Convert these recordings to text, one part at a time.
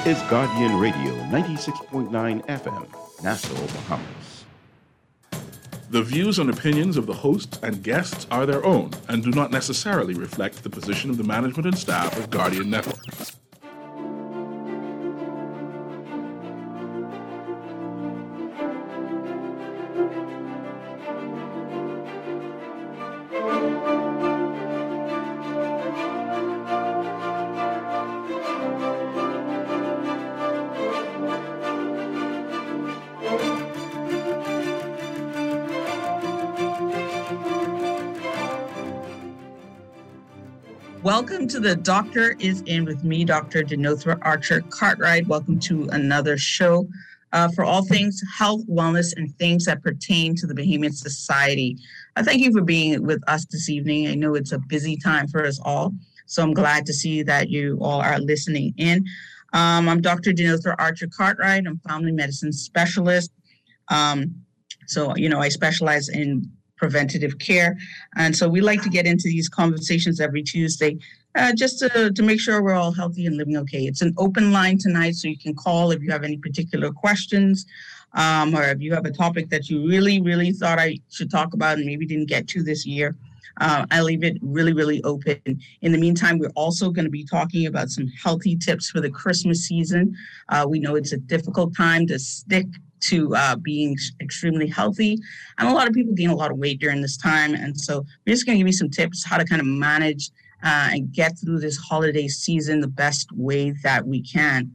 is Guardian Radio 96.9 FM, Nassau, Bahamas. The views and opinions of the hosts and guests are their own and do not necessarily reflect the position of the management and staff of Guardian Network. Welcome to The Doctor is In with me, Dr. Denothra Archer Cartwright. Welcome to another show for all things health, wellness, and things that pertain to the Bahamian society. Thank you for being with us this evening. I know it's a busy time for us all, so I'm glad to see that you all are listening in. I'm Dr. Denothra Archer Cartwright. I'm a family medicine specialist. I specialize in preventative care. And so we like to get into these conversations every Tuesday just to make sure we're all healthy and living okay. It's an open line tonight, so you can call if you have any particular questions or if you have a topic that you really, really thought I should talk about and maybe didn't get to this year. I leave it really, really open. In the meantime, we're also going to be talking about some healthy tips for the Christmas season. We know it's a difficult time to stick to being extremely healthy. And a lot of people gain a lot of weight during this time. And so we're just going to give you some tips how to kind of manage and get through this holiday season the best way that we can.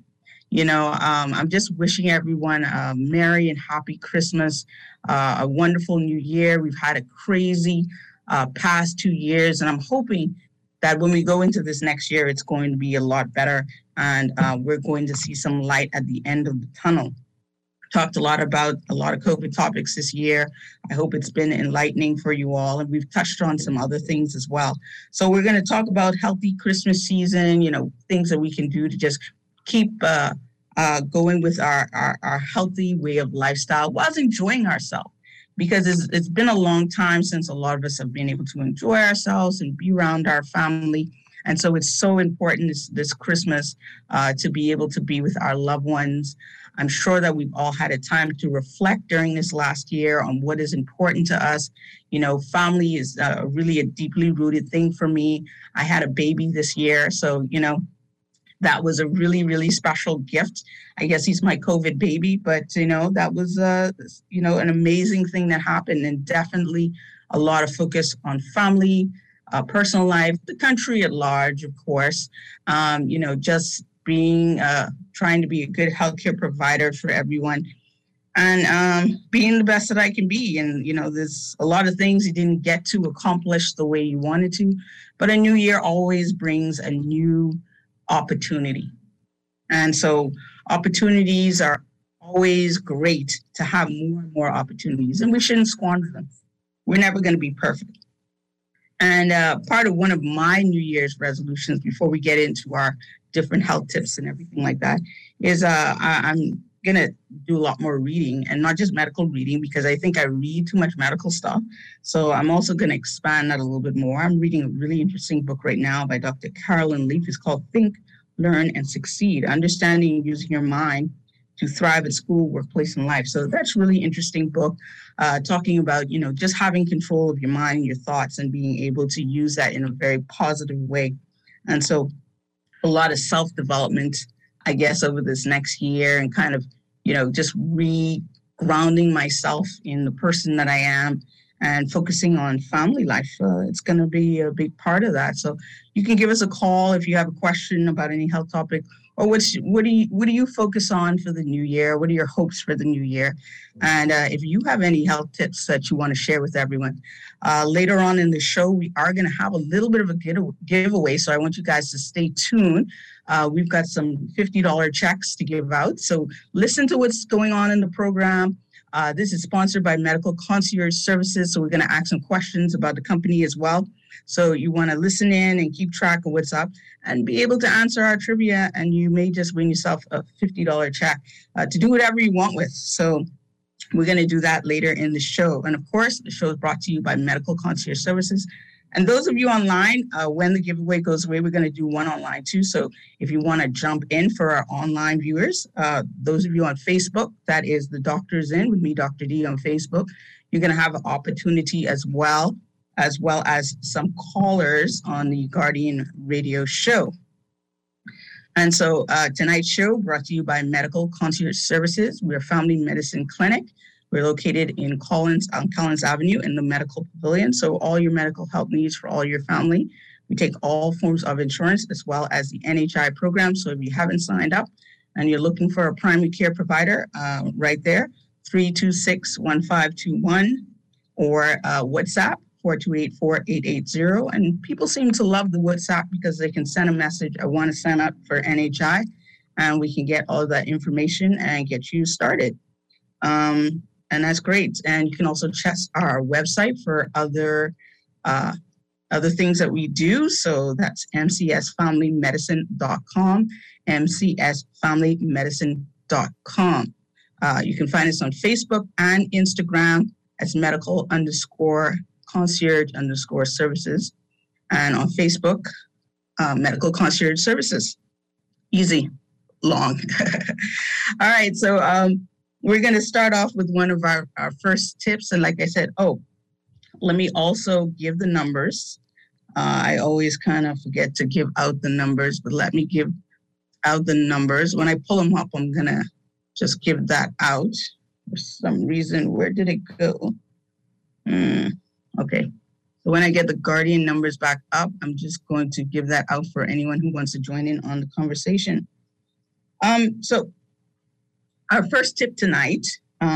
I'm just wishing everyone a Merry and Happy Christmas, a wonderful New Year. We've had a crazy past 2 years, and I'm hoping that when we go into this next year, it's going to be a lot better, and we're going to see some light at the end of the tunnel. Talked a lot about a lot of COVID topics this year. I hope it's been enlightening for you all, and we've touched on some other things as well. So we're going to talk about healthy Christmas season, things that we can do to just keep going with our healthy way of lifestyle whilst enjoying ourselves. Because it's been a long time since a lot of us have been able to enjoy ourselves and be around our family. And so it's so important this Christmas to be able to be with our loved ones. I'm sure that we've all had a time to reflect during this last year on what is important to us. Family is really a deeply rooted thing for me. I had a baby this year, so, that was a really, really special gift. I guess he's my COVID baby, but, that was, an amazing thing that happened, and definitely a lot of focus on family, personal life, the country at large, of course, just being, trying to be a good healthcare provider for everyone, and being the best that I can be. And, there's a lot of things you didn't get to accomplish the way you wanted to, but a new year always brings a new opportunity. And so opportunities are always great to have more and more opportunities, and we shouldn't squander them. We're never going to be perfect. And part of one of my New Year's resolutions, before we get into our different health tips and everything like that, is I'm going to do a lot more reading, and not just medical reading, because I think I read too much medical stuff. So I'm also going to expand that a little bit more. I'm reading a really interesting book right now by Dr. Carolyn Leaf. It's called Think, Learn, and Succeed, Understanding and Using Your Mind to Thrive at School, Workplace, and Life. So that's a really interesting book, talking about, just having control of your mind and your thoughts and being able to use that in a very positive way. And so a lot of self-development, I guess, over this next year, and kind of, just re-grounding myself in the person that I am and focusing on family life. It's going to be a big part of that. So you can give us a call if you have a question about any health topic, or what do you focus on for the new year? What are your hopes for the new year? And if you have any health tips that you want to share with everyone, later on in the show, we are going to have a little bit of a giveaway. So I want you guys to stay tuned. We've got some $50 checks to give out. So listen to what's going on in the program. This is sponsored by Medical Concierge Services. So we're going to ask some questions about the company as well. So you want to listen in and keep track of what's up and be able to answer our trivia. And you may just win yourself a $50 check to do whatever you want with. So we're going to do that later in the show. And of course, the show is brought to you by Medical Concierge Services. And those of you online, when the giveaway goes away, we're going to do one online too. So if you want to jump in for our online viewers, those of you on Facebook, that is The Doctor's In with me, Dr. D, on Facebook, you're going to have an opportunity as well as some callers on the Guardian Radio show. And so tonight's show brought to you by Medical Concierge Services. We're a family medicine clinic. We're located in Collins Avenue in the Medical Pavilion. So all your medical help needs for all your family. We take all forms of insurance as well as the NHI program. So if you haven't signed up and you're looking for a primary care provider, right there, 326-1521 or WhatsApp 428-4880. And people seem to love the WhatsApp because they can send a message, I want to sign up for NHI, and we can get all that information and get you started. And that's great. And you can also check our website for other things that we do. So that's mcsfamilymedicine.com, mcsfamilymedicine.com. You can find us on Facebook and Instagram as medical_concierge_services. And on Facebook, Medical Concierge Services. Easy, long. All right, so we're going to start off with one of our first tips. And like I said, let me also give the numbers. I always kind of forget to give out the numbers, but let me give out the numbers. When I pull them up, I'm going to just give that out. For some reason, where did it go? Okay. So when I get the Guardian numbers back up, I'm just going to give that out for anyone who wants to join in on the conversation. So our first tip tonight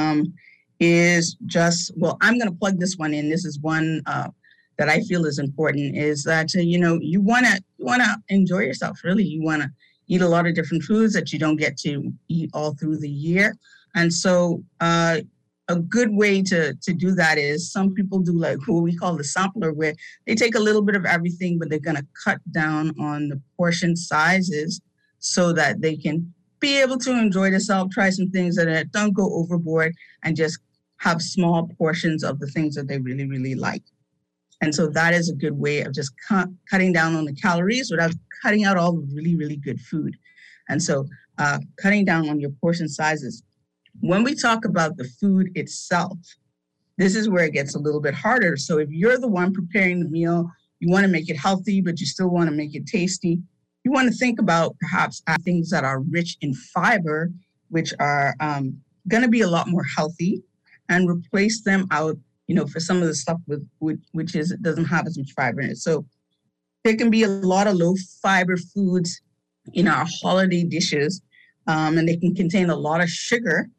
is just, I'm going to plug this one in. This is one that I feel is important, is that, you want to enjoy yourself, really. You want to eat a lot of different foods that you don't get to eat all through the year. And so a good way to do that is some people do like what we call the sampler, where they take a little bit of everything, but they're going to cut down on the portion sizes so that they can be able to enjoy themselves, try some things that don't go overboard, and just have small portions of the things that they really, really like. And so that is a good way of just cutting down on the calories without cutting out all the really, really good food. And so cutting down on your portion sizes. When we talk about the food itself, this is where it gets a little bit harder. So if you're the one preparing the meal, you want to make it healthy, but you still want to make it tasty, you want to think about perhaps things that are rich in fiber, which are going to be a lot more healthy, and replace them out, for some of the stuff which doesn't have as much fiber in it. So there can be a lot of low fiber foods in our holiday dishes, and they can contain a lot of sugar.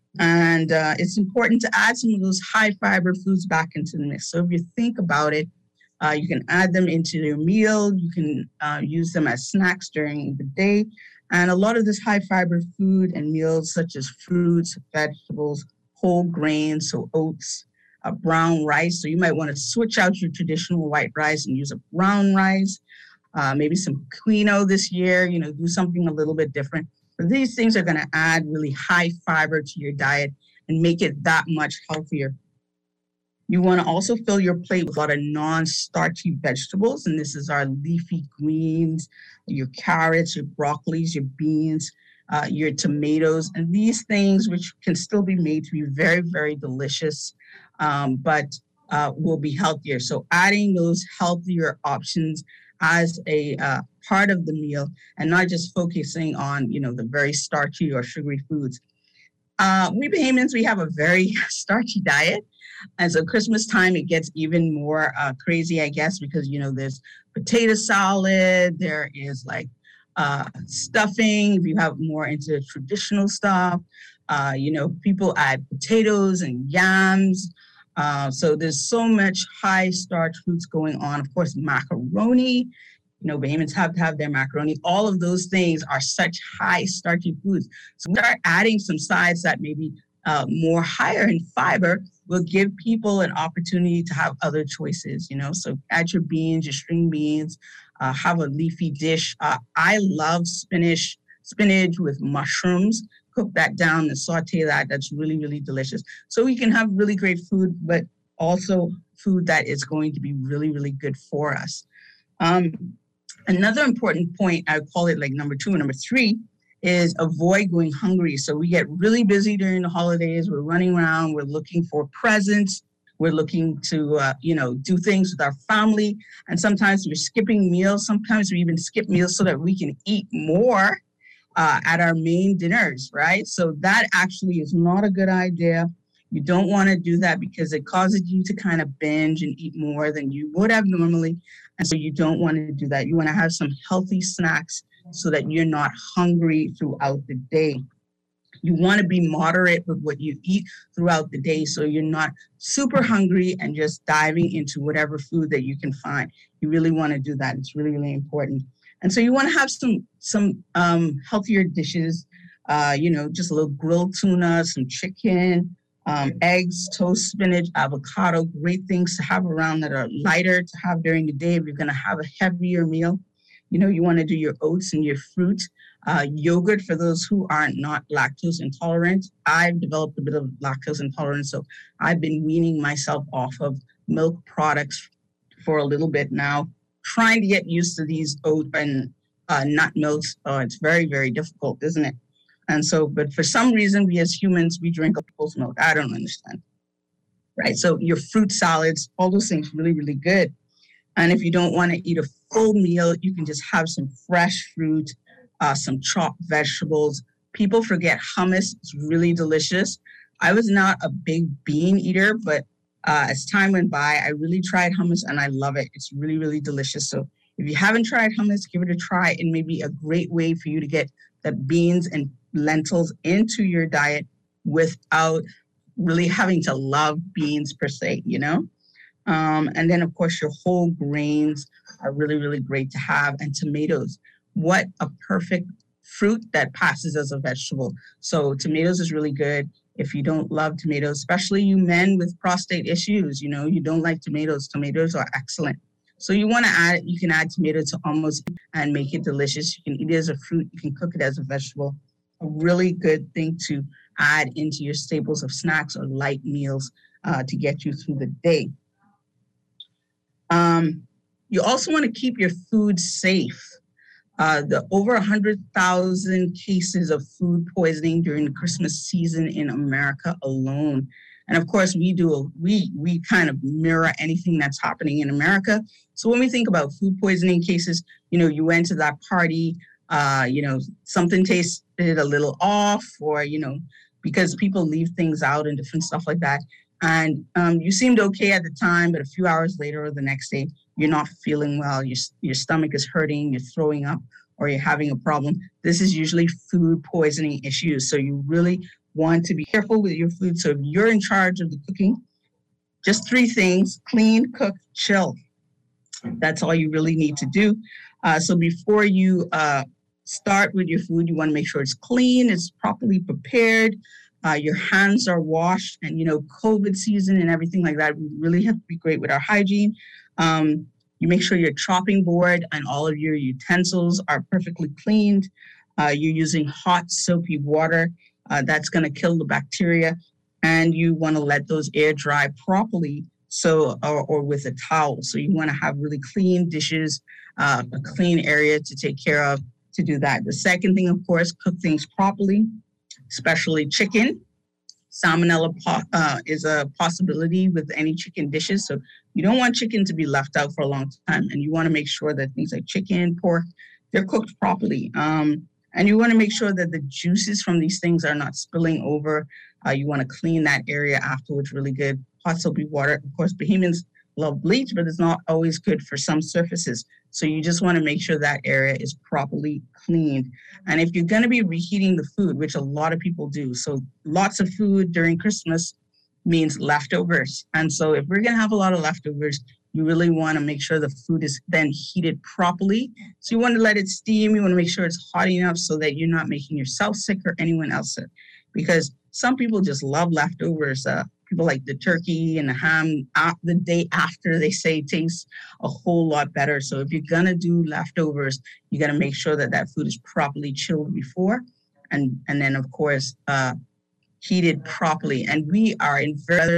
And it's important to add some of those high fiber foods back into the mix. So if you think about it, you can add them into your meal. You can use them as snacks during the day. And a lot of this high fiber food and meals, such as fruits, vegetables, whole grains, so oats, brown rice. So you might want to switch out your traditional white rice and use a brown rice, maybe some quinoa this year, do something a little bit different. But these things are going to add really high fiber to your diet and make it that much healthier. You want to also fill your plate with a lot of non-starchy vegetables, and this is our leafy greens, your carrots, your broccolis, your beans, your tomatoes, and these things which can still be made to be very, very delicious, but will be healthier. So adding those healthier options as a part of the meal, and not just focusing on, the very starchy or sugary foods. We Bahamians, we have a very starchy diet. And so Christmas time, it gets even more crazy, I guess, because, there's potato salad, there is stuffing, if you have more into traditional stuff, people add potatoes and yams. So there's so much high starch foods going on. Of course, macaroni, Bahamians have to have their macaroni. All of those things are such high starchy foods. So we start adding some sides that maybe more higher in fiber will give people an opportunity to have other choices, So add your beans, your string beans, have a leafy dish. I love spinach with mushrooms. Cook that down and saute that. That's really, really delicious. So we can have really great food, but also food that is going to be really, really good for us. Another important point, I call it like number 2 and number 3, is avoid going hungry. So we get really busy during the holidays. We're running around. We're looking for presents. We're looking to, do things with our family. And sometimes we're skipping meals. Sometimes we even skip meals so that we can eat more at our main dinners, right? So that actually is not a good idea. You don't want to do that because it causes you to kind of binge and eat more than you would have normally. And so you don't want to do that. You want to have some healthy snacks so that you're not hungry throughout the day. You want to be moderate with what you eat throughout the day so you're not super hungry and just diving into whatever food that you can find. You really want to do that. It's really, really important. And so you want to have some healthier dishes, just a little grilled tuna, some chicken, eggs, toast, spinach, avocado, great things to have around that are lighter to have during the day if you're going to have a heavier meal. You want to do your oats and your fruit. Yogurt for those who are not lactose intolerant. I've developed a bit of lactose intolerance, so I've been weaning myself off of milk products for a little bit now, trying to get used to these oat and nut milks. It's very, very difficult, isn't it? And so, but for some reason, we as humans, we drink people's milk. I don't understand. Right? So your fruit salads, all those things, really, really good. And if you don't want to eat a full meal, you can just have some fresh fruit, some chopped vegetables. People forget hummus. It's really delicious. I was not a big bean eater, but as time went by, I really tried hummus and I love it. It's really, really delicious. So if you haven't tried hummus, give it a try. It may be a great way for you to get the beans and lentils into your diet without really having to love beans per se, And then, of course, your whole grains are really, really great to have. And tomatoes. What a perfect fruit that passes as a vegetable. So tomatoes is really good. If you don't love tomatoes, especially you men with prostate issues, you don't like tomatoes. Tomatoes are excellent. So you can add tomato to almost and make it delicious. You can eat it as a fruit. You can cook it as a vegetable. A really good thing to add into your staples of snacks or light meals to get you through the day. You also want to keep your food safe. The over 100,000 cases of food poisoning during the Christmas season in America alone. And of course, we kind of mirror anything that's happening in America. So when we think about food poisoning cases, you went to that party, something tasted a little off or, because people leave things out and different stuff like that. And you seemed okay at the time, but a few hours later or the next day, you're not feeling well, your stomach is hurting, you're throwing up, or you're having a problem. This is usually food poisoning issues. So you really want to be careful with your food. So if you're in charge of the cooking, just 3 things: clean, cook, chill. That's all you really need to do. So before you start with your food, you want to make sure it's clean, it's properly prepared, your hands are washed, and COVID season and everything like that, we really have to be great with our hygiene. You make sure your chopping board and all of your utensils are perfectly cleaned. You're using hot soapy water. That's going to kill the bacteria, and you want to let those air dry properly. So, or with a towel. So you want to have really clean dishes, a clean area to take care of to do that. The second thing, of course, cook things properly, especially chicken. Salmonella is a possibility with any chicken dishes. So you don't want chicken to be left out for a long time. And you want to make sure that things like chicken, pork, they're cooked properly. And you want to make sure that the juices from these things are not spilling over. You want to clean that area afterwards really good. Hot soapy water. Of course, Bahamians love bleach, but it's not always good for some surfaces. So you just want to make sure that area is properly cleaned. And if you're going to be reheating the food, which a lot of people do, so lots of food during Christmas means leftovers. And so if we're going to have a lot of leftovers, you really want to make sure the food is then heated properly. So you want to let it steam. You want to make sure it's hot enough so that you're not making yourself sick or anyone else sick. Because some people just love leftovers. People like the turkey and the ham the day after, they say it tastes a whole lot better. So if you're going to do leftovers, you got to make sure that that food is properly chilled before and then, of course, heated properly. And we are in very,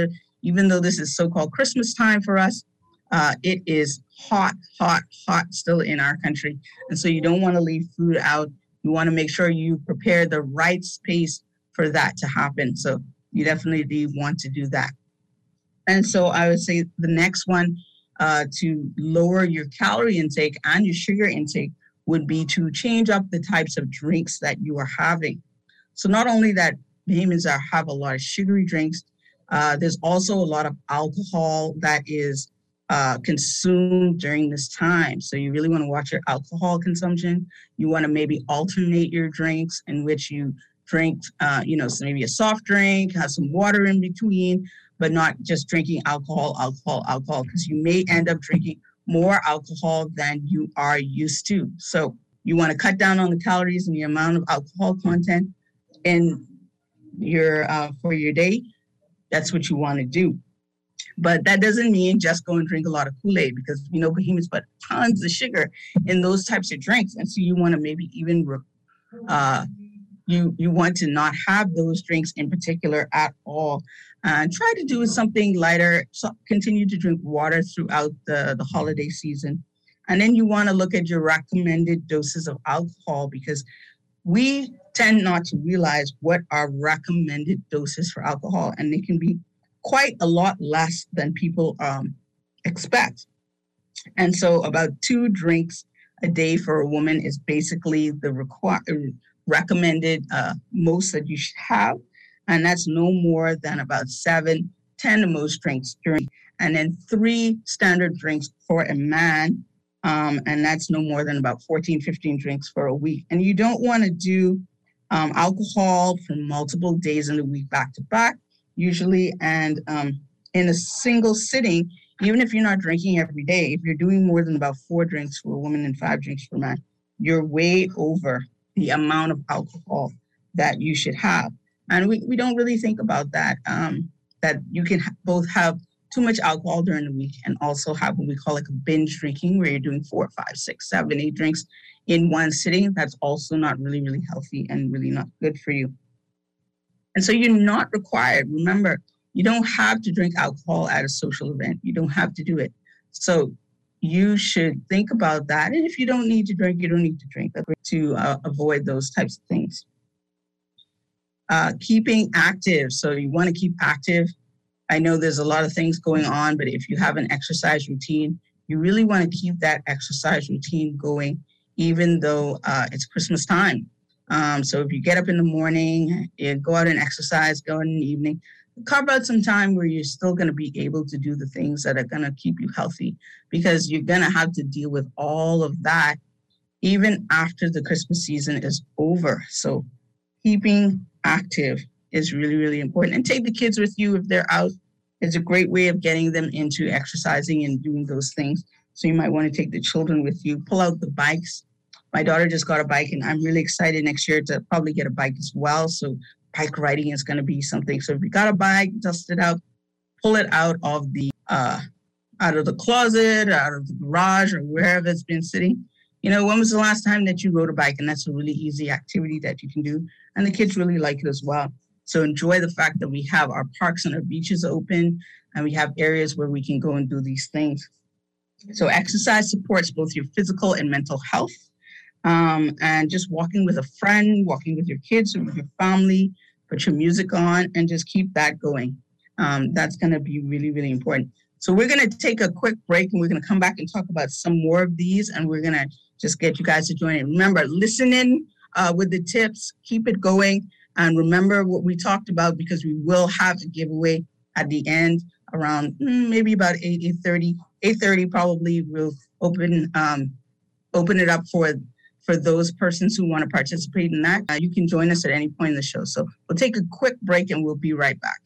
even though this is so-called Christmas time for us, it is hot still in our country. And so you don't want to leave food out. You want to make sure you prepare the right space for that to happen. So you definitely want to do that. And so I would say the next one to lower your calorie intake and your sugar intake would be to change up the types of drinks that you are having. So not only that Bahamians have a lot of sugary drinks, there's also a lot of alcohol that is consumed during this time. So you really want to watch your alcohol consumption. You want to maybe alternate your drinks in which you drink, so maybe a soft drink, have some water in between, but not just drinking alcohol, because you may end up drinking more alcohol than you are used to. So you want to cut down on the calories and the amount of alcohol content in your for your day. That's what you want to do. But that doesn't mean just go and drink a lot of Kool-Aid, because Bahamians put tons of sugar in those types of drinks. And so you want to maybe even you want to not have those drinks in particular at all. And try to do something lighter. So continue to drink water throughout the holiday season. And then you want to look at your recommended doses of alcohol, because we tend not to realize what our recommended doses for alcohol, and they can be quite a lot less than people expect. And so about 2 drinks a day for a woman is basically the recommended most that you should have. And that's no more than about 7, 10 of most drinks during, and then 3 standard drinks for a man. And that's no more than about 14, 15 drinks for a week. And you don't want to do alcohol for multiple days in the week back to back, usually. And in a single sitting, even if you're not drinking every day, if you're doing more than about 4 drinks for a woman and 5 drinks for a man, you're way over the amount of alcohol that you should have. And we don't really think about that, that you can both have too much alcohol during the week and also have what we call like a binge drinking, where you're doing 4, 5, 6, 7, 8 drinks in one sitting. That's also not really, really healthy and really not good for you. And so you're not required. Remember, you don't have to drink alcohol at a social event. You don't have to do it. So you should think about that. And if you don't need to drink, you don't need to drink, to avoid those types of things. Keeping active. So you want to keep active. I know there's a lot of things going on, but if you have an exercise routine, you really want to keep that exercise routine going, even though it's Christmas time. So if you get up in the morning, you go out and exercise, go in the evening, carve out some time where you're still going to be able to do the things that are going to keep you healthy, because you're going to have to deal with all of that even after the Christmas season is over. So keeping active is really, really important. And take the kids with you if they're out. It's a great way of getting them into exercising and doing those things. So you might want to take the children with you. Pull out the bikes. My daughter just got a bike, and I'm really excited next year to probably get a bike as well. So bike riding is going to be something. So if you got a bike, dust it out, pull it out of the closet, out of the garage, or wherever it's been sitting. When was the last time that you rode a bike? And that's a really easy activity that you can do. And the kids really like it as well. So enjoy the fact that we have our parks and our beaches open, and we have areas where we can go and do these things. So exercise supports both your physical and mental health. And just walking with a friend, walking with your kids or with your family, put your music on and just keep that going. That's going to be really, really important. So we're going to take a quick break, and we're going to come back and talk about some more of these, and we're going to just get you guys to join in. Remember, listen in with the tips, keep it going, and remember what we talked about, because we will have a giveaway at the end around maybe about 8:30. 8:30 probably we'll open it up for those persons who want to participate in that. You can join us at any point in the show. So we'll take a quick break, and we'll be right back.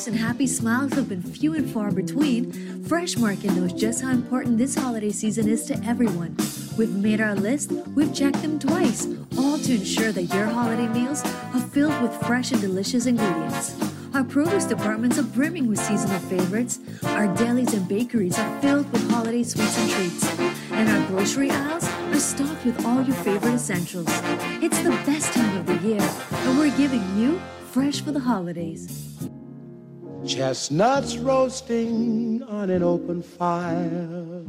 laughs and happy smiles have been few and far between, Fresh Market knows just how important this holiday season is to everyone. We've made our list, we've checked them twice, all to ensure that your holiday meals are filled with fresh and delicious ingredients. Our produce departments are brimming with seasonal favorites, our delis and bakeries are filled with holiday sweets and treats, and our grocery aisles are stocked with all your favorite essentials. It's the best time of the year, and we're giving you fresh for the holidays. Chestnuts roasting on an open fire.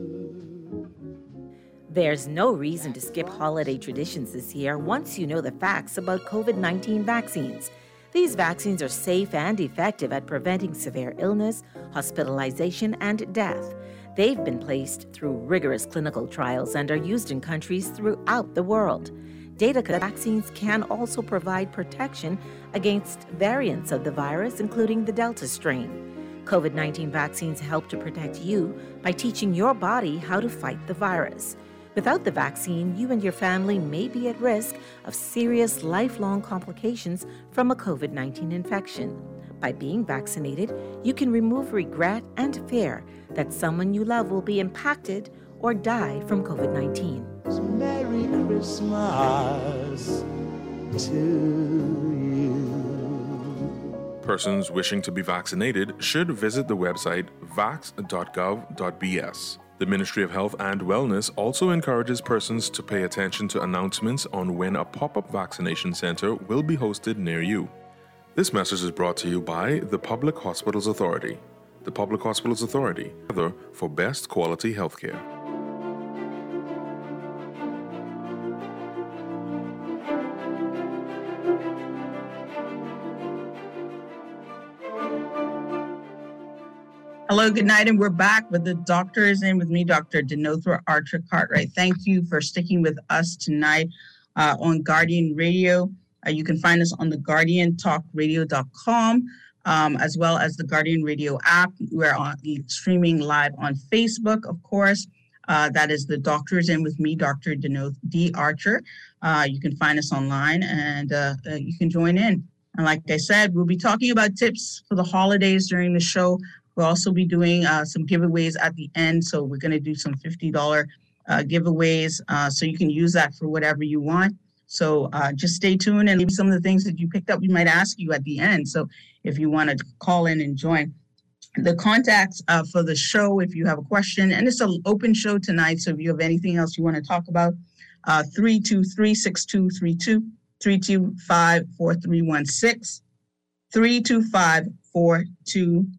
There's no reason to skip holiday traditions this year once you know the facts about COVID-19 vaccines. These vaccines are safe and effective at preventing severe illness, hospitalization, and death. They've been placed through rigorous clinical trials and are used in countries throughout the world. Data vaccines can also provide protection against variants of the virus, including the Delta strain. COVID-19 vaccines help to protect you by teaching your body how to fight the virus. Without the vaccine, you and your family may be at risk of serious lifelong complications from a COVID-19 infection. By being vaccinated, you can remove regret and fear that someone you love will be impacted or die from COVID-19. Merry Christmas to you. Persons wishing to be vaccinated should visit the website vax.gov.bs. The Ministry of Health and Wellness also encourages persons to pay attention to announcements on when a pop-up vaccination center will be hosted near you. This message is brought to you by the Public Hospitals Authority. The Public Hospitals Authority, together for best quality healthcare. Hello, good night, and we're back with the doctors and with me, Dr. Denothra Archer Cartwright. Thank you for sticking with us tonight on Guardian Radio. You can find us on the GuardianTalkRadio.com, as well as the Guardian Radio app. We're streaming live on Facebook, of course. That is the Doctors In with me, Dr. D. Archer. You can find us online, and you can join in. And like I said, we'll be talking about tips for the holidays during the show. We'll also be doing some giveaways at the end. So we're going to do some $50 giveaways. So you can use that for whatever you want. So just stay tuned, and maybe some of the things that you picked up, we might ask you at the end. So if you want to call in and join. The contacts for the show, if you have a question, and it's an open show tonight. So if you have anything else you want to talk about, 323-6232, 325-4316, 325-4259.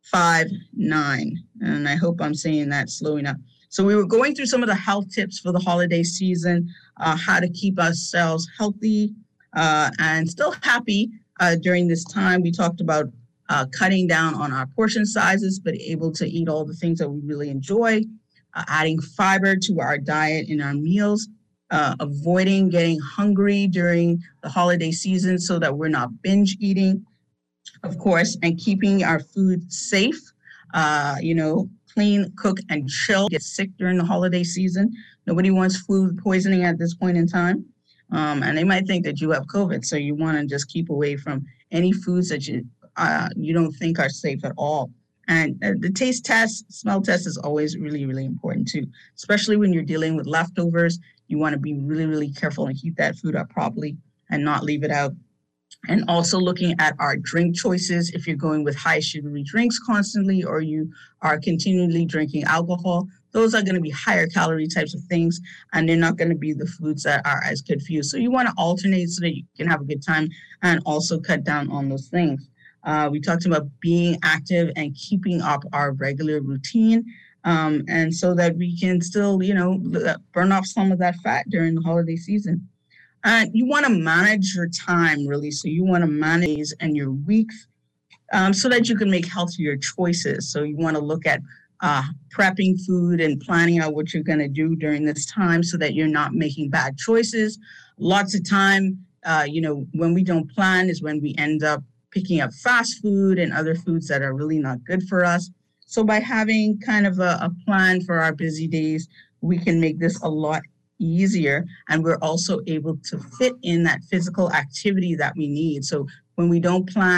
And I hope I'm saying that slow enough. So we were going through some of the health tips for the holiday season, how to keep ourselves healthy and still happy during this time. We talked about cutting down on our portion sizes, but able to eat all the things that we really enjoy, adding fiber to our diet in our meals, avoiding getting hungry during the holiday season so that we're not binge eating, of course, and keeping our food safe, clean, cook, and chill. Get sick during the holiday season. Nobody wants food poisoning at this point in time. And they might think that you have COVID, so you want to just keep away from any foods that you don't think are safe at all. And the taste test, smell test is always really, really important too, especially when you're dealing with leftovers. You want to be really, really careful and heat that food up properly and not leave it out. And also looking at our drink choices. If you're going with high sugary drinks constantly, or you are continually drinking alcohol, those are going to be higher calorie types of things, and they're not going to be the foods that are as good for you. So you want to alternate so that you can have a good time and also cut down on those things. We talked about being active and keeping up our regular routine, and so that we can still, burn off some of that fat during the holiday season. You want to manage your time, really. So you want to manage and your weeks so that you can make healthier choices. So you want to look at prepping food and planning out what you're going to do during this time so that you're not making bad choices. Lots of time, when we don't plan is when we end up picking up fast food and other foods that are really not good for us. So by having kind of a plan for our busy days, we can make this a lot easier, and we're also able to fit in that physical activity that we need. So when we don't plan,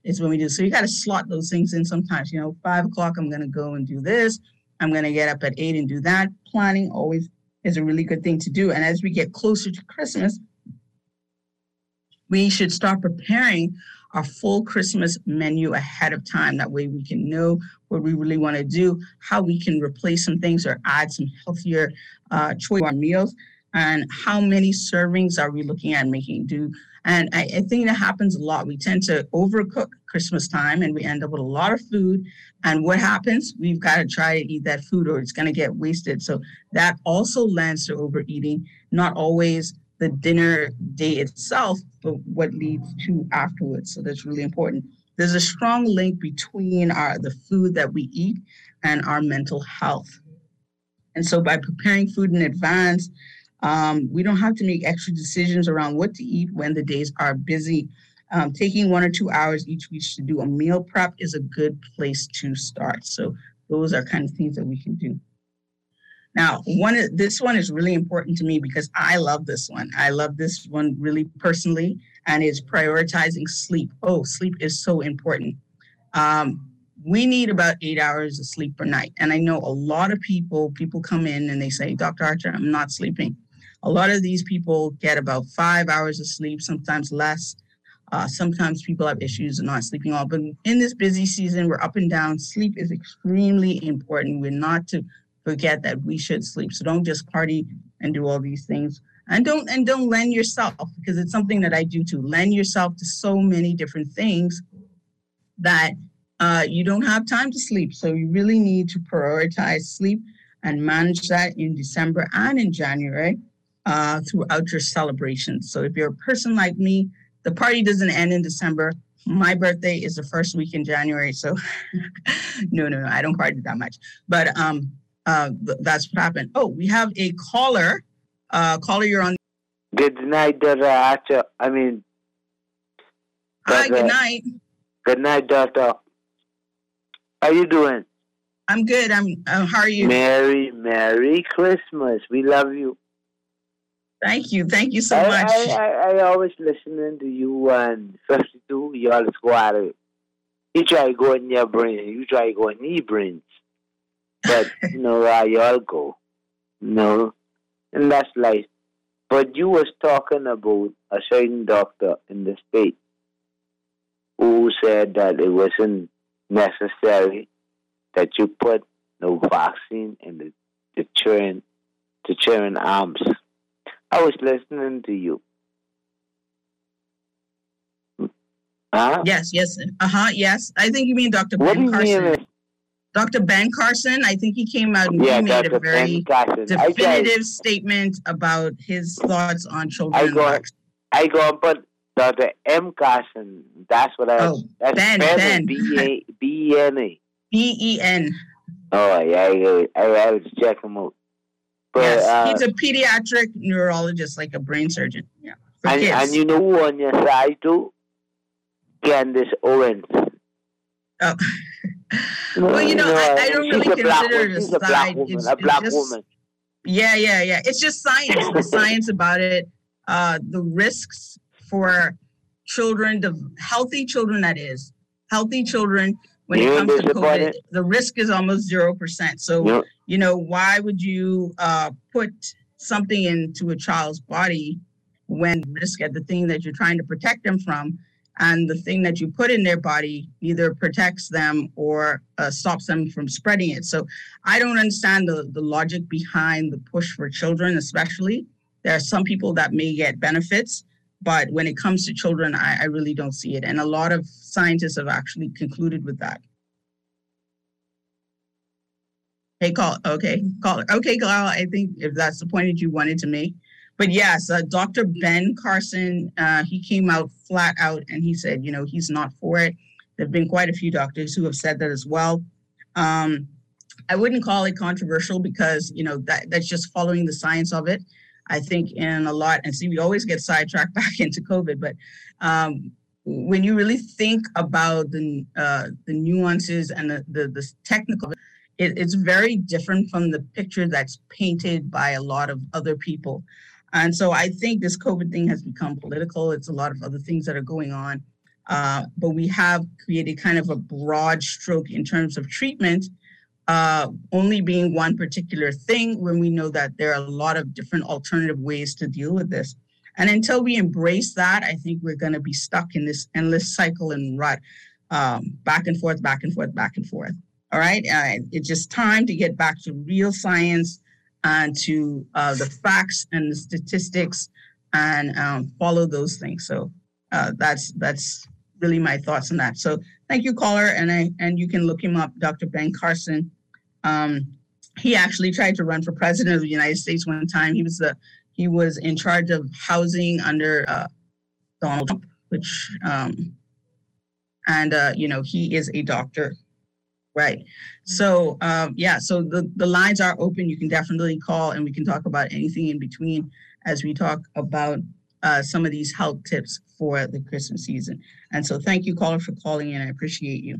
is when we do. So you got to slot those things in sometimes. 5 o'clock, I'm going to go and do this. I'm going to get up at 8 and do that. Planning always is a really good thing to do. And as we get closer to Christmas, we should start preparing our full Christmas menu ahead of time. That way we can know what we really want to do, how we can replace some things or add some healthier choice to our meals, and how many servings are we looking at making do. And I think that happens a lot. We tend to overcook Christmas time and we end up with a lot of food. And what happens? We've got to try to eat that food or it's going to get wasted. So that also lends to overeating, not always the dinner day itself, but what leads to afterwards. So that's really important. There's a strong link between the food that we eat and our mental health. And so by preparing food in advance, we don't have to make extra decisions around what to eat when the days are busy. Taking 1 or 2 hours each week to do a meal prep is a good place to start. So those are kind of things that we can do. Now, this one is really important to me because I love this one. I love this one really personally, and it's prioritizing sleep. Oh, sleep is so important. We need about 8 hours of sleep per night. And I know a lot of people come in and they say, Dr. Archer, I'm not sleeping. A lot of these people get about 5 hours of sleep, sometimes less. Sometimes people have issues of not sleeping all. But in this busy season, we're up and down. Sleep is extremely important. We're not to forget that we should sleep. So don't just party and do all these things. And don't lend yourself, because it's something that I do too. Lend yourself to so many different things that you don't have time to sleep. So you really need to prioritize sleep and manage that in December and in January throughout your celebrations. So if you're a person like me, the party doesn't end in December. My birthday is the first week in January. So no, I don't party that much. But that's what happened. Oh, we have a caller. Caller, you're on. Good night, Dr. Archer. Hi, good night. Good night, Doctor. How you doing? I'm good. How are you? Merry Christmas. We love you. Thank you so much. I always listening to you, and 52, you always go at it. You try to go in your brain. You try to go in your brains. But, you all go. And that's life. But you was talking about a certain doctor in the state who said that it wasn't necessary that you put no vaccine in the children arms. I was listening to you. Huh? Yes. Yes. I think you mean Dr. What Ben do you Carson. mean? Dr. Ben Carson, I think he came out and he made a very definitive statement about his thoughts on children. I go and put Dr. M. Carson. That's what I... Oh, Ben. B-E-N-A. B-E-N. Oh, yeah, I was check him out. But, yes, he's a pediatric neurologist, like a brain surgeon. Yeah, and you know who on your side too? Candace Owens. Oh. Well, I don't really consider it a side. A black woman. Yeah. It's just science. The science about it. The risks for children, the healthy children, that is. Healthy children, when it comes to COVID, the risk is almost 0%. So, why would you put something into a child's body when risk at the thing that you're trying to protect them from, and the thing that you put in their body either protects them or stops them from spreading it. So I don't understand the logic behind the push for children, especially. There are some people that may get benefits, but when it comes to children, I really don't see it. And a lot of scientists have actually concluded with that. Hey, call. Okay, Carl, I think if that's the point that you wanted to make. But yes, Dr. Ben Carson, he came out flat out and he said, he's not for it. There have been quite a few doctors who have said that as well. I wouldn't call it controversial because, that's just following the science of it. I think in a lot, and see, we always get sidetracked back into COVID, but when you really think about the nuances and the technical, it's very different from the picture that's painted by a lot of other people. And so I think this COVID thing has become political. It's a lot of other things that are going on. but we have created kind of a broad stroke in terms of treatment, only being one particular thing when we know that there are a lot of different alternative ways to deal with this. And until we embrace that, I think we're going to be stuck in this endless cycle and rut, back and forth, back and forth, back and forth. All right. It's just time to get back to real science and to the facts and the statistics and follow those things. So that's really my thoughts on that. So thank you, caller. And you can look him up, Dr. Ben Carson. He actually tried to run for president of the United States one time. He was in charge of housing under Donald Trump, which he is a doctor, right? So so the lines are open. You can definitely call, and we can talk about anything in between as we talk about some of these health tips for the Christmas season. And so thank you, caller, for calling in. I appreciate you.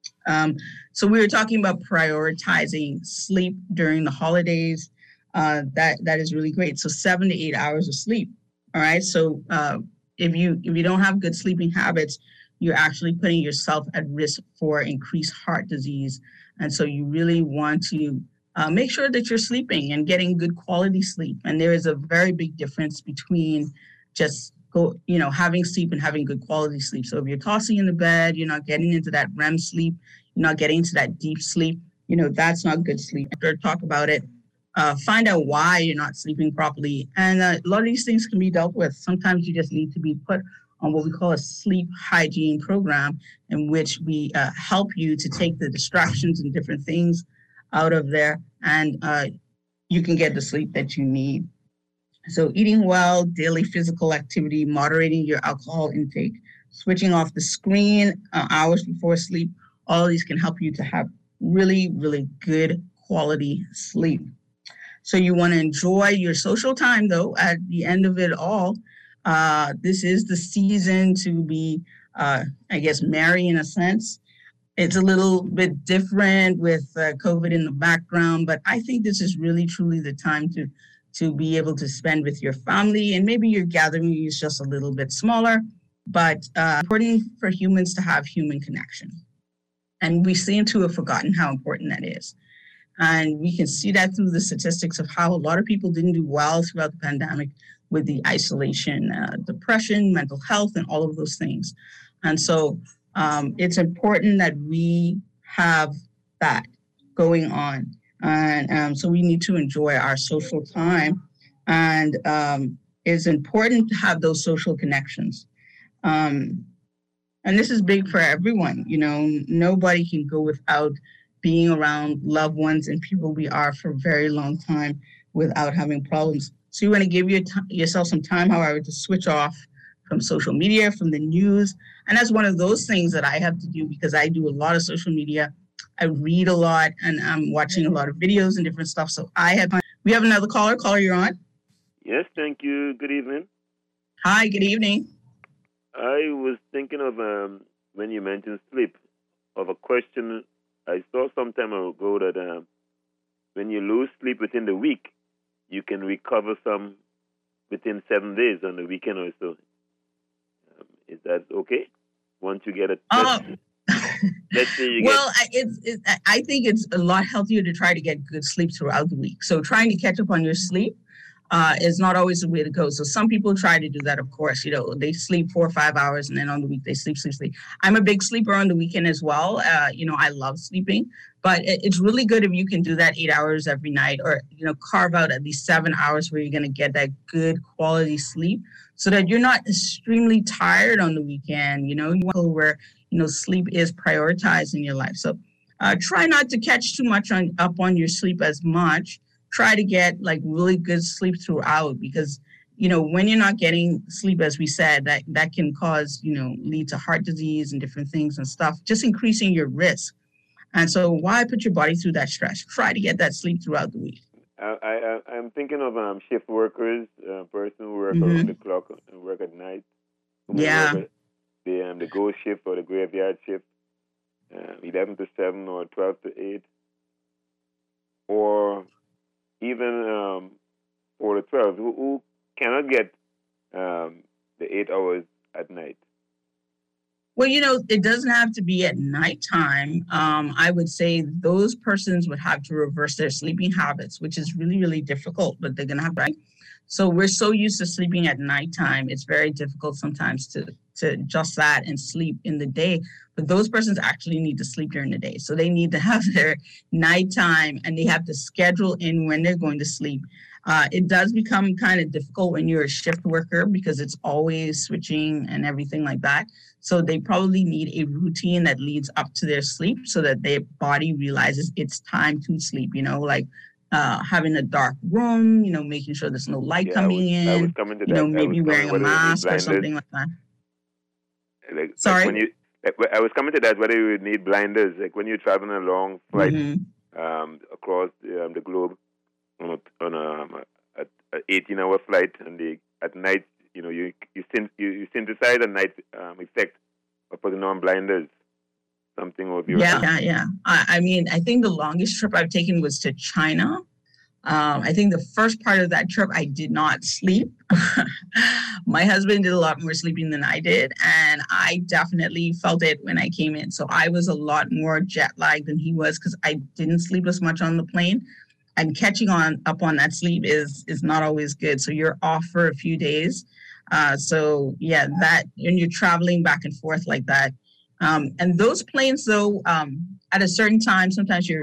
So we were talking about prioritizing sleep during the holidays. That is really great. So 7 to 8 hours of sleep. All right. So if you don't have good sleeping habits, you're actually putting yourself at risk for increased heart disease. And so you really want to make sure that you're sleeping and getting good quality sleep. And there is a very big difference between just having sleep and having good quality sleep. So if you're tossing in the bed, you're not getting into that REM sleep, you're not getting into that deep sleep, that's not good sleep. After talk about it, find out why you're not sleeping properly. And a lot of these things can be dealt with. Sometimes you just need to be put on what we call a sleep hygiene program, in which we help you to take the distractions and different things out of there, and you can get the sleep that you need. So eating well, daily physical activity, moderating your alcohol intake, switching off the screen hours before sleep, all of these can help you to have really, really good quality sleep. So you want to enjoy your social time, though, at the end of it all. This is the season to be, merry in a sense. It's a little bit different with COVID in the background, but I think this is really, truly the time to be able to spend with your family. And maybe your gathering is just a little bit smaller, but important for humans to have human connection. And we seem to have forgotten how important that is. And we can see that through the statistics of how a lot of people didn't do well throughout the pandemic with the isolation, depression, mental health, and all of those things. And so it's important that we have that going on. And so we need to enjoy our social time. And it's important to have those social connections. And this is big for everyone. Nobody can go without being around loved ones and people we are for a very long time without having problems. So you want to give yourself some time, however, to switch off from social media, from the news. And that's one of those things that I have to do because I do a lot of social media. I read a lot and I'm watching a lot of videos and different stuff. So we have another caller. Caller, you're on. Yes, thank you. Good evening. Hi, good evening. I was thinking of, when you mentioned sleep, of a question I saw some time ago that when you lose sleep within the week, you can recover some within 7 days on the weekend or so. Is that okay? Once you get it, let's say you I think it's a lot healthier to try to get good sleep throughout the week. So trying to catch up on your sleep is not always the way to go. So some people try to do that, of course. They sleep 4 or 5 hours and then on the week they sleep. I'm a big sleeper on the weekend as well. I love sleeping, but it's really good if you can do that 8 hours every night or, carve out at least 7 hours where you're going to get that good quality sleep so that you're not extremely tired on the weekend. Where, sleep is prioritized in your life. So try not to catch too much up on your sleep as much. Try to get really good sleep throughout because, when you're not getting sleep, as we said, that can cause, lead to heart disease and different things and stuff, just increasing your risk. And so why put your body through that stress? Try to get that sleep throughout the week. I'm thinking of shift workers, person who work around the clock and work at night. Yeah. The ghost shift or the graveyard shift, 11 to 7 or 12 to 8. Or even 4 to 12, who cannot get the 8 hours at night. Well, it doesn't have to be at nighttime. I would say those persons would have to reverse their sleeping habits, which is really, really difficult, but they're going to have to. So we're so used to sleeping at nighttime. It's very difficult sometimes to adjust that and sleep in the day. But those persons actually need to sleep during the day. So they need to have their nighttime and they have to schedule in when they're going to sleep. It does become kind of difficult when you're a shift worker because it's always switching and everything like that. So they probably need a routine that leads up to their sleep so that their body realizes it's time to sleep, like having a dark room, making sure there's no light coming in, I was coming to that. Maybe wearing a mask or something like that. Sorry? I was coming to that, whether you would need blinders, like when you're traveling a long flight across the globe on an 18-hour flight, and at night, you synthesize a night effect of putting on blinders. Something will be Yeah. I think the longest trip I've taken was to China. I think the first part of that trip, I did not sleep. My husband did a lot more sleeping than I did, and I definitely felt it when I came in. So I was a lot more jet lagged than he was because I didn't sleep as much on the plane. And catching up on that sleep is not always good. So you're off for a few days. That when you're traveling back and forth like that. And those planes, though, at a certain time, sometimes you're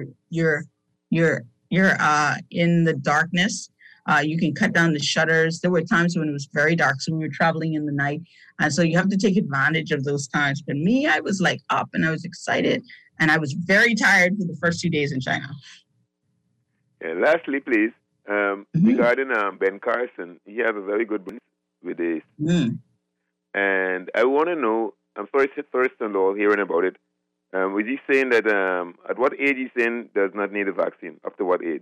in the darkness. You can cut down the shutters. There were times when it was very dark, so we were traveling in the night, and so you have to take advantage of those times. But me, I was like up, and I was excited, and I was very tired for the first 2 days in China. Yeah, lastly, please, regarding Ben Carson, he has a very good book with this, and I want to know. I'm first and all hearing about it. Was he saying that at what age he's saying does not need a vaccine? Up to what age?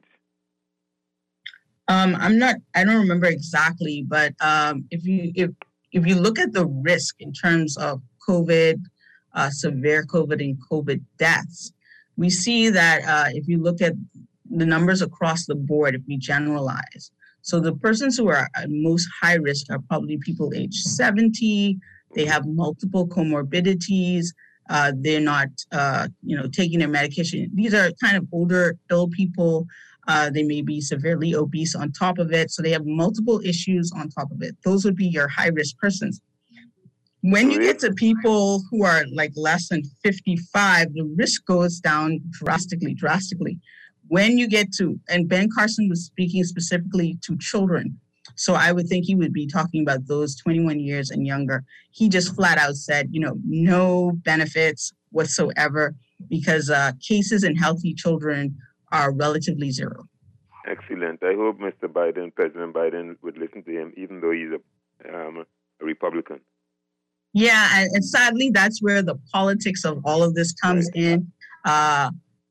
I don't remember exactly, but if you look at the risk in terms of COVID, severe COVID and COVID deaths, we see that if you look at the numbers across the board, if we generalize, so the persons who are at most high risk are probably people age 70. They have multiple comorbidities. They're not, taking their medication. These are kind of older, ill people. They may be severely obese on top of it. So they have multiple issues on top of it. Those would be your high-risk persons. When you get to people who are like less than 55, the risk goes down drastically. When you get to, and Ben Carson was speaking specifically to children. So I would think he would be talking about those 21 years and younger. He just flat out said, no benefits whatsoever because cases in healthy children are relatively zero. Excellent. I hope President Biden would listen to him, even though he's a Republican. Yeah, and sadly, that's where the politics of all of this comes in. I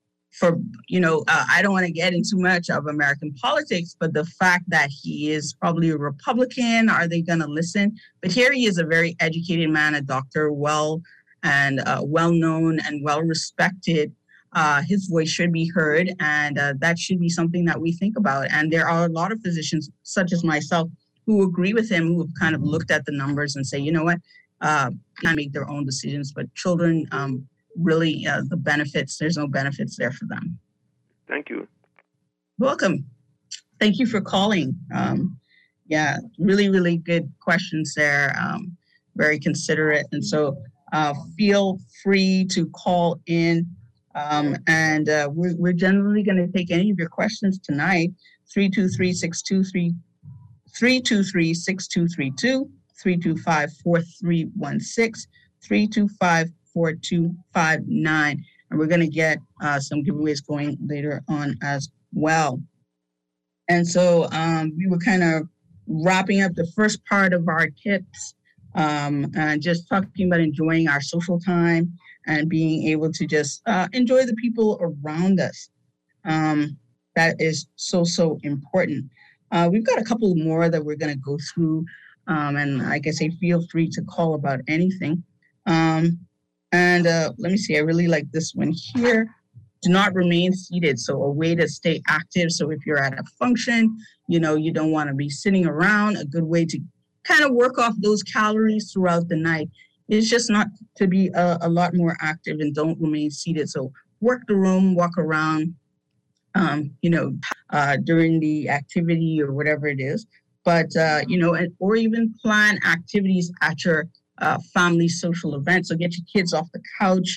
don't want to get into much of American politics, but the fact that he is probably a Republican, are they going to listen? But here he is a very educated man, a doctor, well-known and well-respected. His voice should be heard, and that should be something that we think about. And there are a lot of physicians, such as myself, who agree with him, who have kind of looked at the numbers and say, you know what, can make their own decisions, but children, really, the benefits, there's no benefits there for them. Thank you. Welcome. Thank you for calling. Really, really good questions there. Very considerate. And so feel free to call in. We're generally going to take any of your questions tonight. 323-623, 323-6232, 325-4316, 325-4259. And we're going to get some giveaways going later on as well. And so we were kind of wrapping up the first part of our tips and just talking about enjoying our social time and being able to just enjoy the people around us. That is so important. We've got a couple more that we're going to go through. And like I say, feel free to call about anything. Let me see, I really like this one here. Do not remain seated. So a way to stay active. So if you're at a function, you don't want to be sitting around. A good way to kind of work off those calories throughout the night is just not to be a lot more active and don't remain seated. So work the room, walk around, during the activity or whatever it is. But, or even plan activities at your family social event. So get your kids off the couch,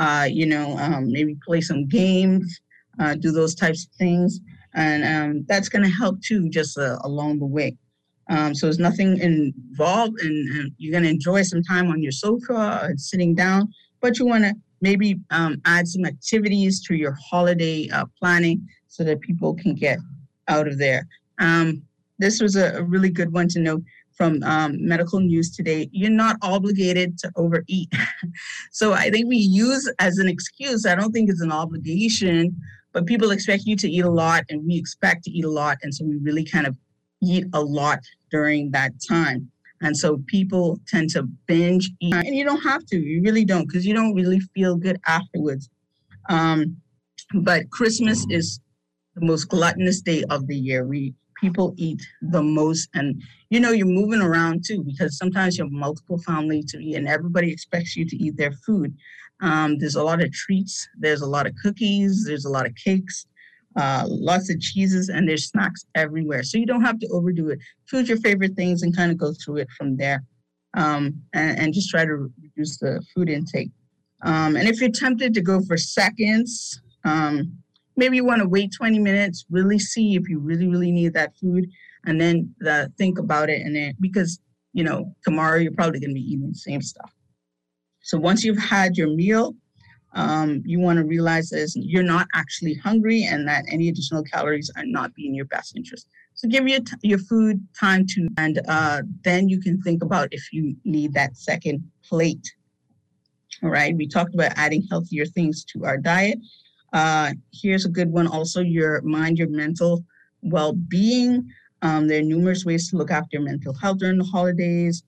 maybe play some games, do those types of things. And that's going to help too, just along the way. So there's nothing involved, and you're going to enjoy some time on your sofa and sitting down, but you want to maybe add some activities to your holiday planning so that people can get out of there. This was a really good one to know from Medical News Today. You're not obligated to overeat. So I think we use as an excuse, I don't think it's an obligation, but people expect you to eat a lot, and we expect to eat a lot. And so we really kind of eat a lot during that time. And so people tend to binge eat, and you don't have to, you really don't, because you don't really feel good afterwards. But Christmas is the most gluttonous day of the year. People eat the most, and you're moving around too, because sometimes you have multiple families to eat and everybody expects you to eat their food. There's a lot of treats, there's a lot of cookies, there's a lot of cakes, lots of cheeses, and there's snacks everywhere. So you don't have to overdo it. Choose your favorite things and kind of go through it from there, and just try to reduce the food intake. And if you're tempted to go for seconds, maybe you want to wait 20 minutes, really see if you really, really need that food, and then think about it. And then, because, tomorrow you're probably going to be eating the same stuff. So once you've had your meal, you want to realize that you're not actually hungry and that any additional calories are not being in your best interest. So give your food time to, and then you can think about if you need that second plate. All right. We talked about adding healthier things to our diet. Here's a good one also, your mental well-being. There are numerous ways to look after your mental health during the holidays.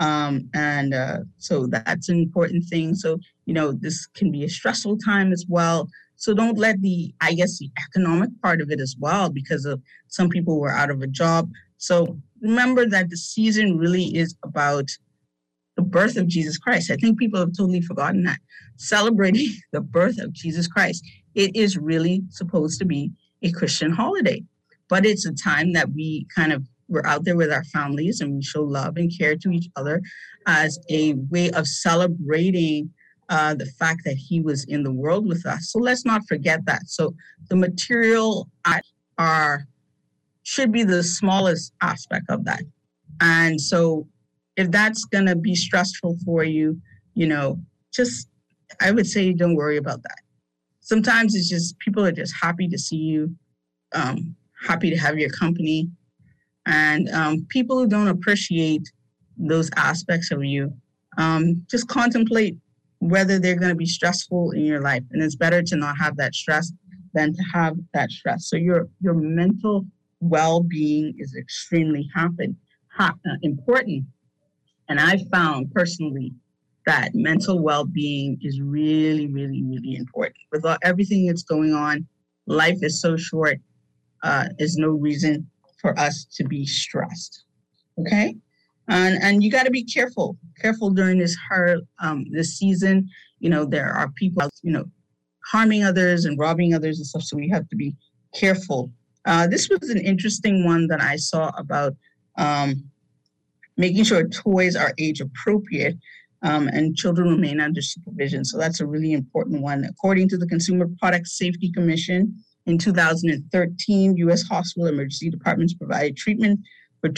So that's an important thing. So, this can be a stressful time as well. So don't let the economic part of it as well, because of some people were out of a job. So remember that the season really is about the birth of Jesus Christ. I think people have totally forgotten that. Celebrating the birth of Jesus Christ. It is really supposed to be a Christian holiday, but it's a time that we're out there with our families and we show love and care to each other as a way of celebrating the fact that he was in the world with us. So let's not forget that. So the material should be the smallest aspect of that. And so if that's going to be stressful for you, I would say don't worry about that. Sometimes it's just people are just happy to see you, happy to have your company. And people who don't appreciate those aspects of you, just contemplate whether they're going to be stressful in your life. And it's better to not have that stress than to have that stress. So your mental well-being is extremely important. And I found personally that mental well-being is really, really, really important. With everything that's going on, life is so short. There's no reason for us to be stressed. Okay? And you got to be careful during this season. There are people, harming others and robbing others and stuff. So we have to be careful. This was an interesting one that I saw about making sure toys are age appropriate and children remain under supervision. So that's a really important one. According to the Consumer Product Safety Commission, in 2013, U.S. hospital emergency departments provided treatment for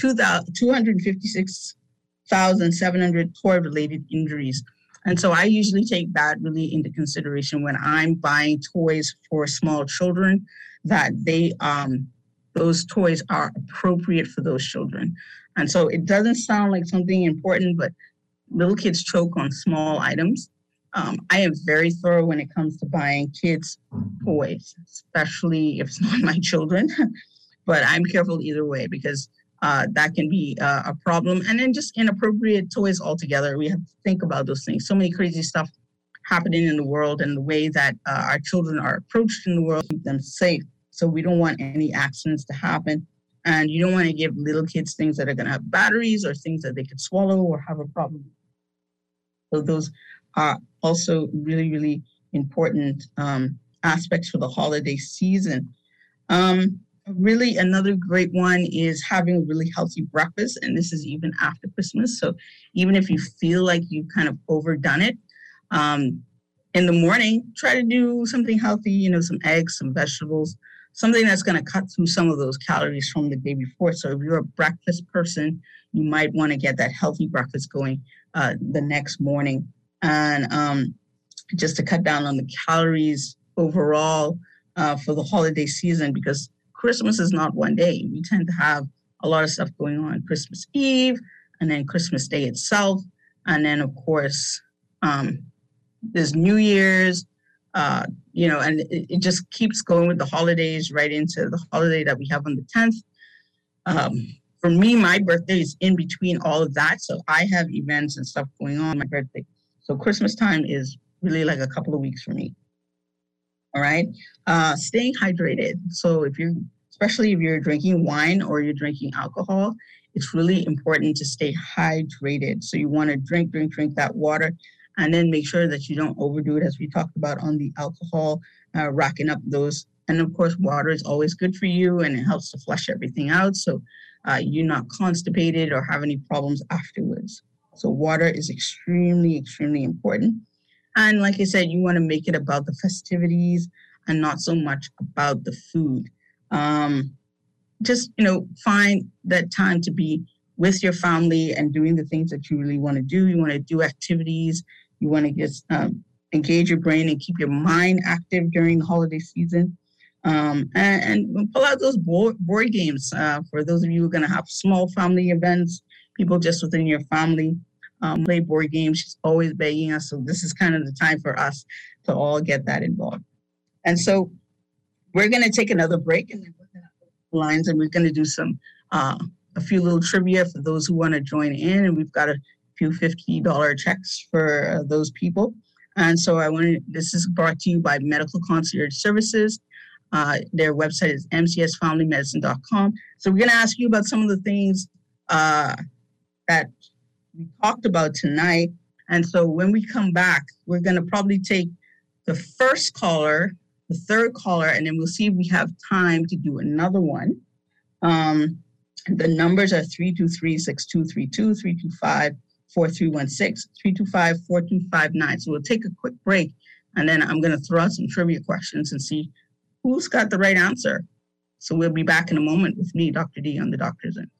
256,700 toy-related injuries. And so I usually take that really into consideration when I'm buying toys for small children, that those toys are appropriate for those children. And so it doesn't sound like something important, but little kids choke on small items. I am very thorough when it comes to buying kids toys, especially if it's not my children. But I'm careful either way, because that can be a problem. And then just inappropriate toys altogether. We have to think about those things. So many crazy stuff happening in the world, and the way that our children are approached in the world, keep them safe. So we don't want any accidents to happen. And you don't want to give little kids things that are going to have batteries or things that they could swallow or have a problem. So those are also really, really important aspects for the holiday season. Really, another great one is having a really healthy breakfast, and this is even after Christmas. So even if you feel like you've kind of overdone it, in the morning, try to do something healthy, some eggs, some vegetables, something that's going to cut through some of those calories from the day before. So if you're a breakfast person, you might want to get that healthy breakfast going the next morning. And just to cut down on the calories overall for the holiday season, because Christmas is not one day. We tend to have a lot of stuff going on Christmas Eve and then Christmas Day itself. And then, of course, there's New Year's, and it just keeps going with the holidays right into the holiday that we have on the 10th. For me, my birthday is in between all of that. So I have events and stuff going on my birthday. So Christmas time is really like a couple of weeks for me. All right. Staying hydrated. So especially if you're drinking wine or you're drinking alcohol, it's really important to stay hydrated. So you want to drink that water, and then make sure that you don't overdo it, as we talked about on the alcohol, racking up those. And of course, water is always good for you, and it helps to flush everything out. So you're not constipated or have any problems afterwards. So water is extremely, extremely important. And like I said, you want to make it about the festivities and not so much about the food. Just find that time to be with your family and doing the things that you really want to do. You want to do activities. You want to just engage your brain and keep your mind active during the holiday season. And pull out those board games. For those of you who are going to have small family events, people just within your family, play board games. She's always begging us. So this is kind of the time for us to all get that involved. And so we're going to take another break, and then we're going to open the lines, and we're going to do some a few little trivia for those who want to join in. And we've got a few $50 checks for those people. And so this is brought to you by Medical Concierge Services. Their website is mcsfamilymedicine.com. So we're going to ask you about some of the things that we talked about tonight. And so when we come back, we're going to probably take the first caller, the third caller, and then we'll see if we have time to do another one. The numbers are 323-6232, 325-4316, 325-4259. So we'll take a quick break, and then I'm going to throw out some trivia questions and see who's got the right answer. So we'll be back in a moment with me, Dr. D, on the Doctor's End.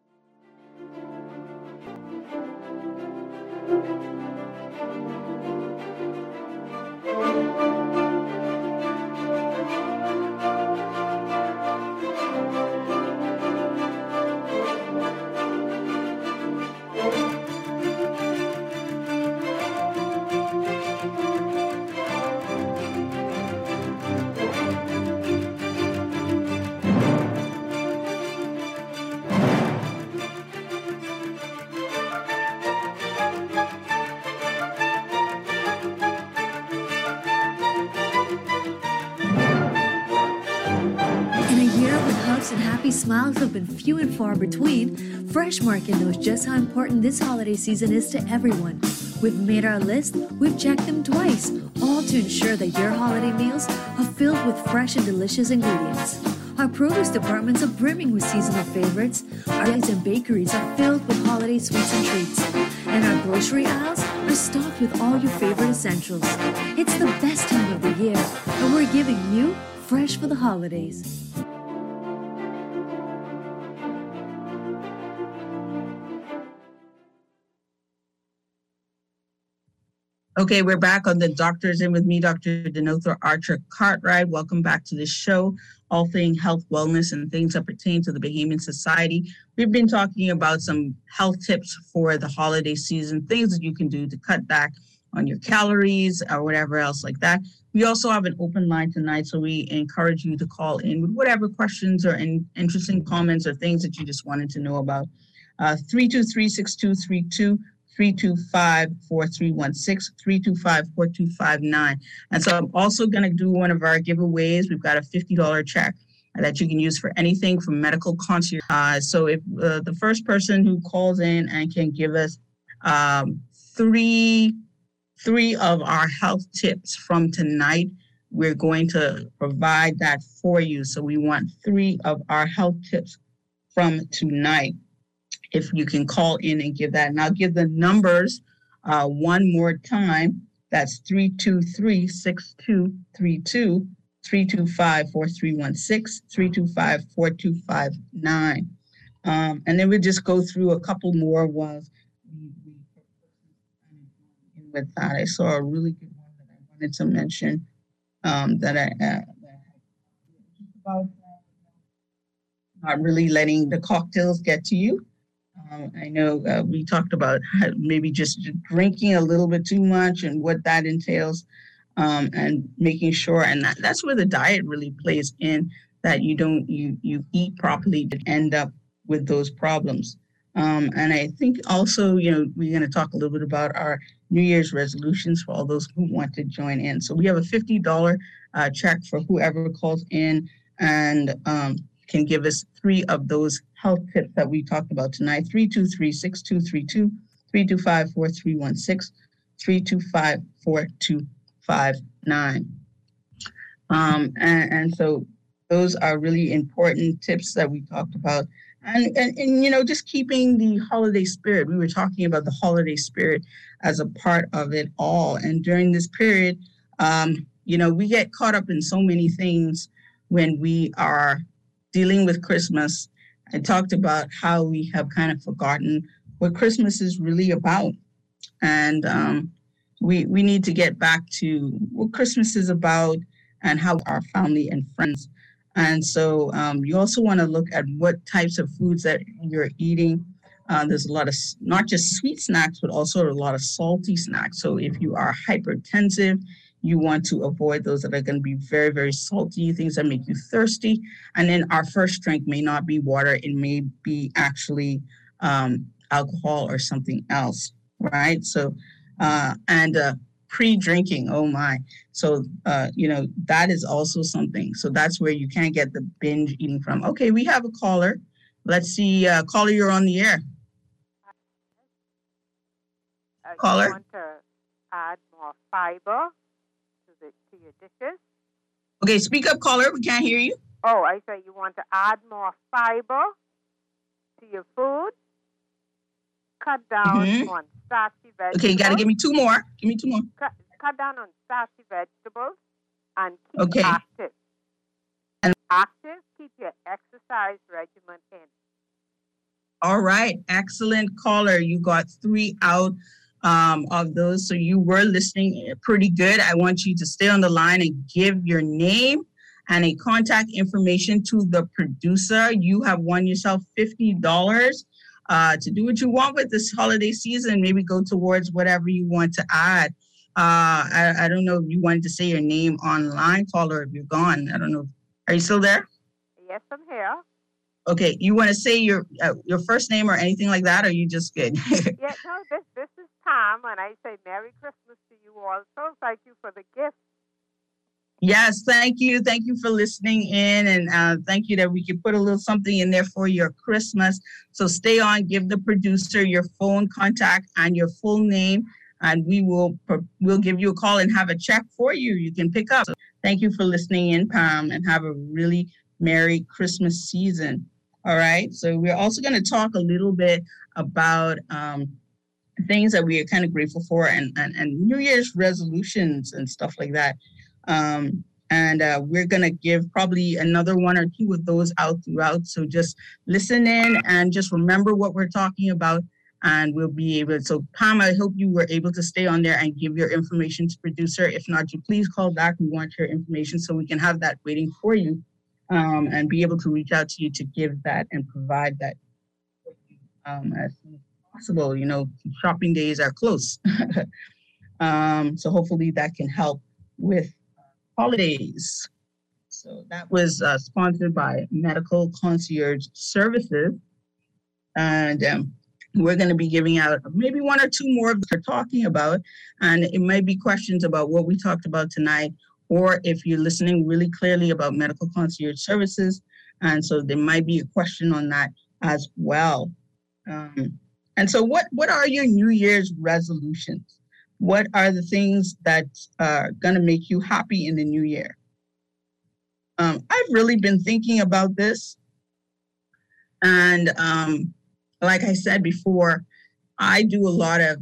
And happy smiles have been few and far between, Fresh Market knows just how important this holiday season is to everyone. We've made our list, we've checked them twice, all to ensure that your holiday meals are filled with fresh and delicious ingredients. Our produce departments are brimming with seasonal favorites, our eggs and bakeries are filled with holiday sweets and treats, and our grocery aisles are stocked with all your favorite essentials. It's the best time of the year, and we're giving you fresh for the holidays. Okay, we're back on the Doctor's In with me, Dr. Denothra Archer Cartwright. Welcome back to the show, all things health, wellness, and things that pertain to the Bahamian society. We've been talking about some health tips for the holiday season, things that you can do to cut back on your calories or whatever else like that. We also have an open line tonight, so we encourage you to call in with whatever questions or interesting comments or things that you just wanted to know about. 323-6232. 325-4316, 325-4259. And so I'm also going to do one of our giveaways. We've got a $50 check that you can use for anything from Medical Concierge. So if the first person who calls in and can give us 3 3 of our health tips from tonight. We're going to provide that for you. So we want 3 of our health tips from tonight. If you can call in and give that. And I'll give the numbers one more time. That's 323-6232, 325-4316, 325-4259. And then we'll just go through a couple more while with that. I saw a really good one that I wanted to mention about not really letting the cocktails get to you. I know we talked about maybe just drinking a little bit too much and what that entails, and making sure, and that's where the diet really plays in, that you eat properly to end up with those problems. And I think also, we're going to talk a little bit about our New Year's resolutions for all those who want to join in. So we have a $50 check for whoever calls in and can give us 3 of those health tips that we talked about tonight. 323-6232, 325-4316, 325-4259. And so those are really important tips that we talked about. And just keeping the holiday spirit. We were talking about the holiday spirit as a part of it all. And during this period, we get caught up in so many things when we are dealing with Christmas. I talked about how we have kind of forgotten what Christmas is really about. And we need to get back to what Christmas is about and how our family and friends. And so you also want to look at what types of foods that you're eating. There's a lot of not just sweet snacks, but also a lot of salty snacks. So if you are hypertensive, you want to avoid those that are going to be very, very salty, things that make you thirsty. And then our first drink may not be water. It may be actually alcohol or something else, right? So, pre-drinking, oh my. So, that is also something. So that's where you can't get the binge eating from. Okay, we have a caller. Let's see, caller, you're on the air. Caller? You want to add more fiber to your dishes? Okay, speak up, caller. We can't hear you. Oh, I say you want to add more fiber to your food. Cut down on starchy vegetables. Okay, you got to give me 2 more. Give me 2 more. Cut down on starchy vegetables and keep active. And active, keep your exercise regimen in. All right, excellent caller. You got 3 out of those. So you were listening pretty good. I want you to stay on the line and give your name and a contact information to the producer. You have won yourself $50 to do what you want with this holiday season. Maybe go towards whatever you want to add. I don't know if you wanted to say your name online, caller, if you're gone. I don't know. Are you still there? Yes, I'm here. Okay, you want to say your first name or anything like that, or are you just good? This is Pam, and I say Merry Christmas to you also. Thank you for the gift. Yes, thank you. Thank you for listening in, and thank you that we could put a little something in there for your Christmas. So stay on, give the producer your phone contact and your full name, and we'll give you a call and have a check for you. You can pick up. So thank you for listening in, Pam, and have a really Merry Christmas season. All right. So we're also going to talk a little bit about things that we are kind of grateful for and New Year's resolutions and stuff like that. And we're going to give probably another 1 or 2 of those out throughout. So just listen in and just remember what we're talking about, and we'll be able to. So Pam, I hope you were able to stay on there and give your information to producer. If not, you please call back. We want your information so we can have that waiting for you. And be able to reach out to you to give that and provide that as soon as possible. Shopping days are close. So hopefully that can help with holidays. So that was sponsored by Medical Concierge Services. And we're going to be giving out maybe 1 or 2 more of what we're talking about. And it might be questions about what we talked about tonight, or if you're listening really clearly about Medical Concierge Services. And so there might be a question on that as well. And so what are your New Year's resolutions? what are the things that are going to make you happy in the new year? I've really been thinking about this. And like I said before, I do a lot of,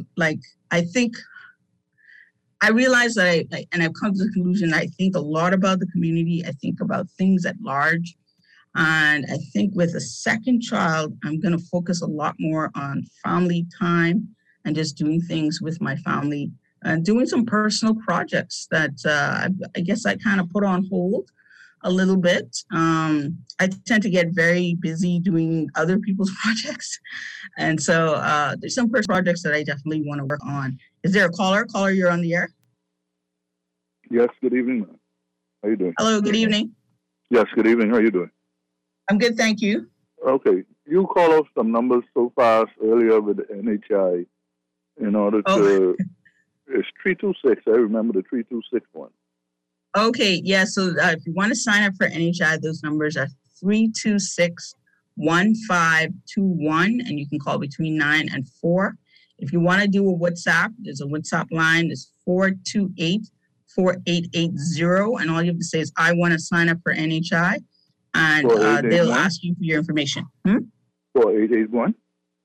I realize that and I've come to the conclusion, I think a lot about the community. I think about things at large. And I think with a second child, I'm going to focus a lot more on family time and just doing things with my family and doing some personal projects that I guess I kind of put on hold a little bit. I tend to get very busy doing other people's projects. And so there's some personal projects that I definitely want to work on. Is there a caller? Caller, you're on the air. Yes, good evening. How you doing? Hello, good evening. Yes, good evening. How you doing? I'm good, thank you. Okay. You call off some numbers so fast earlier with the NHI in order to... It's 326. I remember the 326 one. Okay, yeah. So if you want to sign up for NHI, those numbers are 326-1521, and you can call between 9 and 4. If you want to do a WhatsApp, there's a WhatsApp line. It's 428-4880, and all you have to say is, I want to sign up for NHI, and they'll ask you for your information. 4881?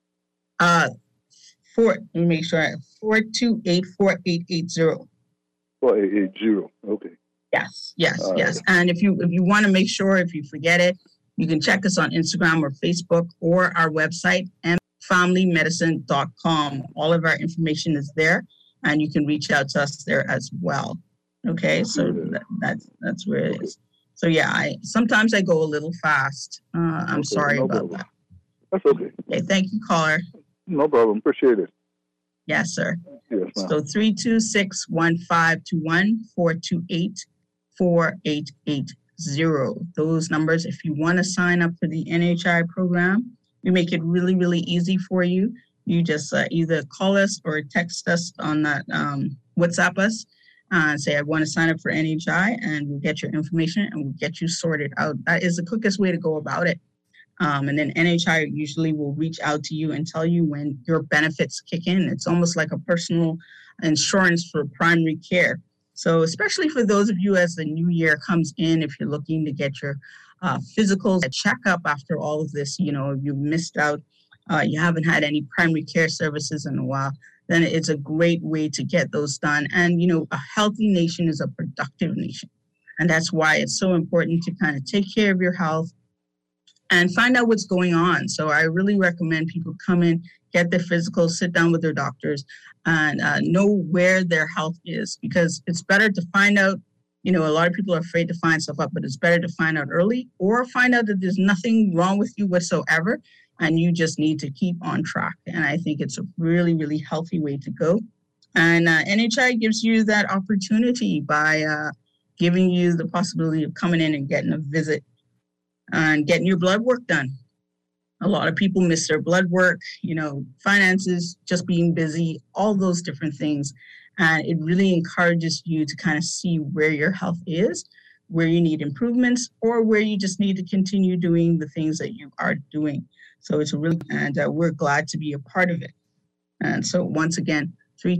Let me make sure. 428-4880. 4880. Okay. Yes. And if you want to make sure, if you forget it, you can check us on Instagram or Facebook or our website, familymedicine.com. All of our information is there, and you can reach out to us there as well. Okay, so that's where it is. So yeah, sometimes I go a little fast. I'm sorry about that. That's okay. Okay, thank you, caller. No problem. Appreciate it. Yes, sir. Yes, ma'am. So 326-1521, 428-4880. Those numbers, if you want to sign up for the NHI program, we make it really, really easy for you. You just either call us or text us on that, WhatsApp us, and say, I want to sign up for NHI, and we'll get your information and we'll get you sorted out. That is the quickest way to go about it. And then NHI usually will reach out to you and tell you when your benefits kick in. It's almost like a personal insurance for primary care. So especially for those of you as the new year comes in, if you're looking to get your physicals, a checkup after all of this, you've missed out, you haven't had any primary care services in a while, then it's a great way to get those done. And, a healthy nation is a productive nation. And that's why it's so important to kind of take care of your health and find out what's going on. So I really recommend people come in, get their physicals, sit down with their doctors, and know where their health is, because it's better to find out. A lot of people are afraid to find stuff up, but it's better to find out early or find out that there's nothing wrong with you whatsoever, and you just need to keep on track. And I think it's a really, really healthy way to go. And NHI gives you that opportunity by giving you the possibility of coming in and getting a visit and getting your blood work done. A lot of people miss their blood work, finances, just being busy, all those different things. And it really encourages you to kind of see where your health is, where you need improvements, or where you just need to continue doing the things that you are doing. So it's and we're glad to be a part of it. And so once again,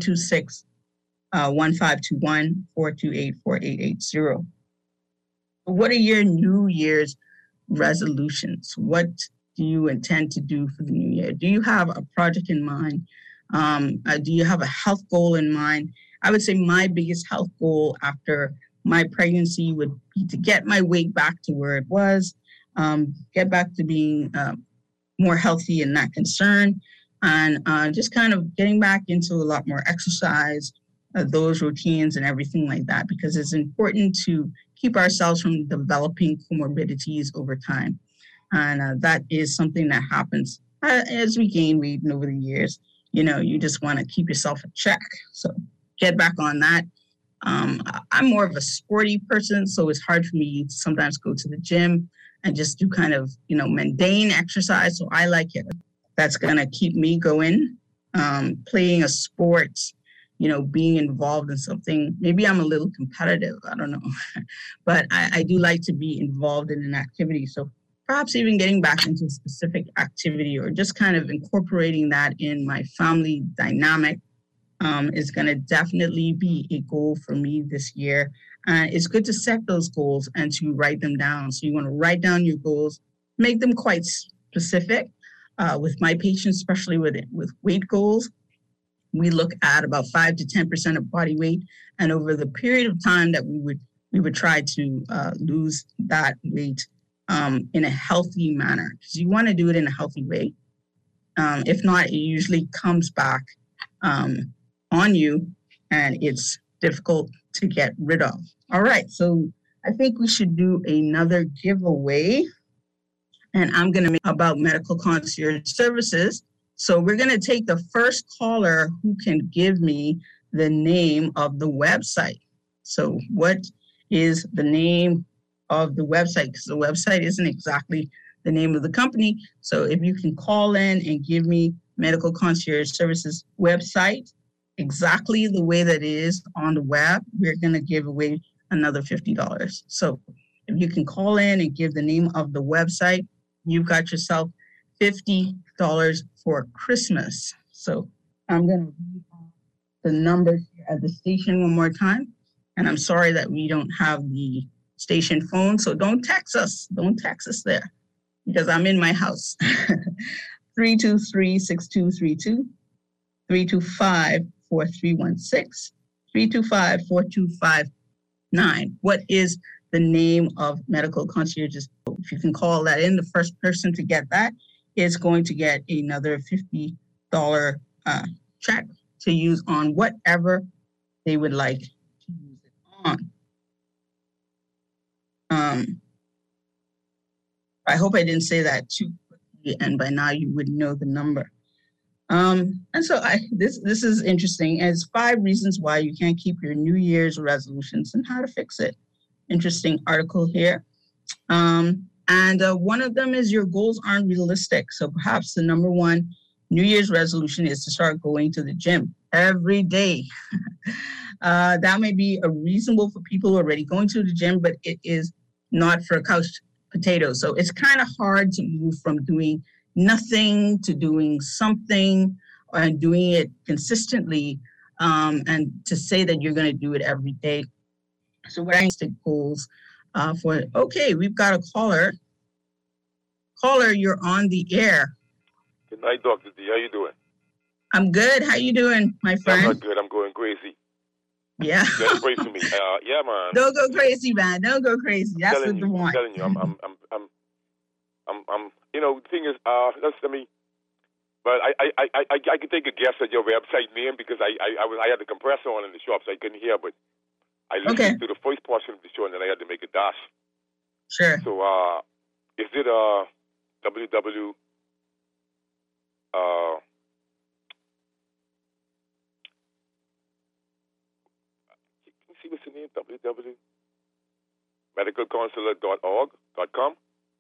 326-1521, 428-4880. What are your New Year's resolutions? What do you intend to do for the new year? Do you have a project in mind? Do you have a health goal in mind? I would say my biggest health goal after my pregnancy would be to get my weight back to where it was, get back to being more healthy in that concern, and just kind of getting back into a lot more exercise, those routines and everything like that, because it's important to keep ourselves from developing comorbidities over time. And that is something that happens as we gain weight over the years. You just want to keep yourself in check. So get back on that. I'm more of a sporty person, so it's hard for me to sometimes go to the gym and just do kind of, mundane exercise. So I like it. That's going to keep me going. Playing a sport, being involved in something. Maybe I'm a little competitive. I don't know. But I do like to be involved in an activity. So perhaps even getting back into a specific activity or just kind of incorporating that in my family dynamic is going to definitely be a goal for me this year. It's good to set those goals and to write them down. So you want to write down your goals, make them quite specific. With my patients, especially with weight goals, we look at about 5 to 10% of body weight, and over the period of time that we would try to lose that weight in a healthy manner, because you want to do it in a healthy way. If not, it usually comes back on you, and it's difficult to get rid of. All right, so I think we should do another giveaway, and I'm going to make about medical concierge services. So we're going to take the first caller who can give me the name of the website. So what is the name of the website? Because the website isn't exactly the name of the company. So if you can call in and give me medical concierge services website exactly the way that it is on the web, we're going to give away another $50. So if you can call in and give the name of the website, you've got yourself $50 for Christmas. So I'm going to read the numbers here at the station one more time. And I'm sorry that we don't have the station phone. So don't text us. Don't text us there because I'm in my house. 323-6232, 325-4316, 325-4259. What is the name of medical concierges? If you can call that in, the first person to get that is going to get another $50 check to use on whatever they would like to use it on. I hope I didn't say that too quickly, and by now you would know the number. And so this is interesting. It's 5 reasons why you can't keep your New Year's resolutions and how to fix it. Interesting article here. And one of them is your goals aren't realistic. So perhaps the number one New Year's resolution is to start going to the gym every day. That may be reasonable for people who are already going to the gym, but it is not for a couch potato. So it's kind of hard to move from doing nothing to doing something and doing it consistently, and to say that you're going to do it every day. So what I stick goals for, okay, we've got a caller. Caller, you're on the air. Good night, Dr. D. How you doing? I'm good. How you doing, my friend? I'm not good. I'm going crazy. Yeah. Just pray for me. Yeah, man. Don't go crazy, man. Don't go crazy. That's what you want. I'm telling you, I'm. You know, the thing is, but I could take a guess at your website name because I had the compressor on in the shop, so I couldn't hear, but I listened to the first portion of the show and then I had to make a dash. Sure. So, is it www? What's the name? www.medicalcounselor.org.com?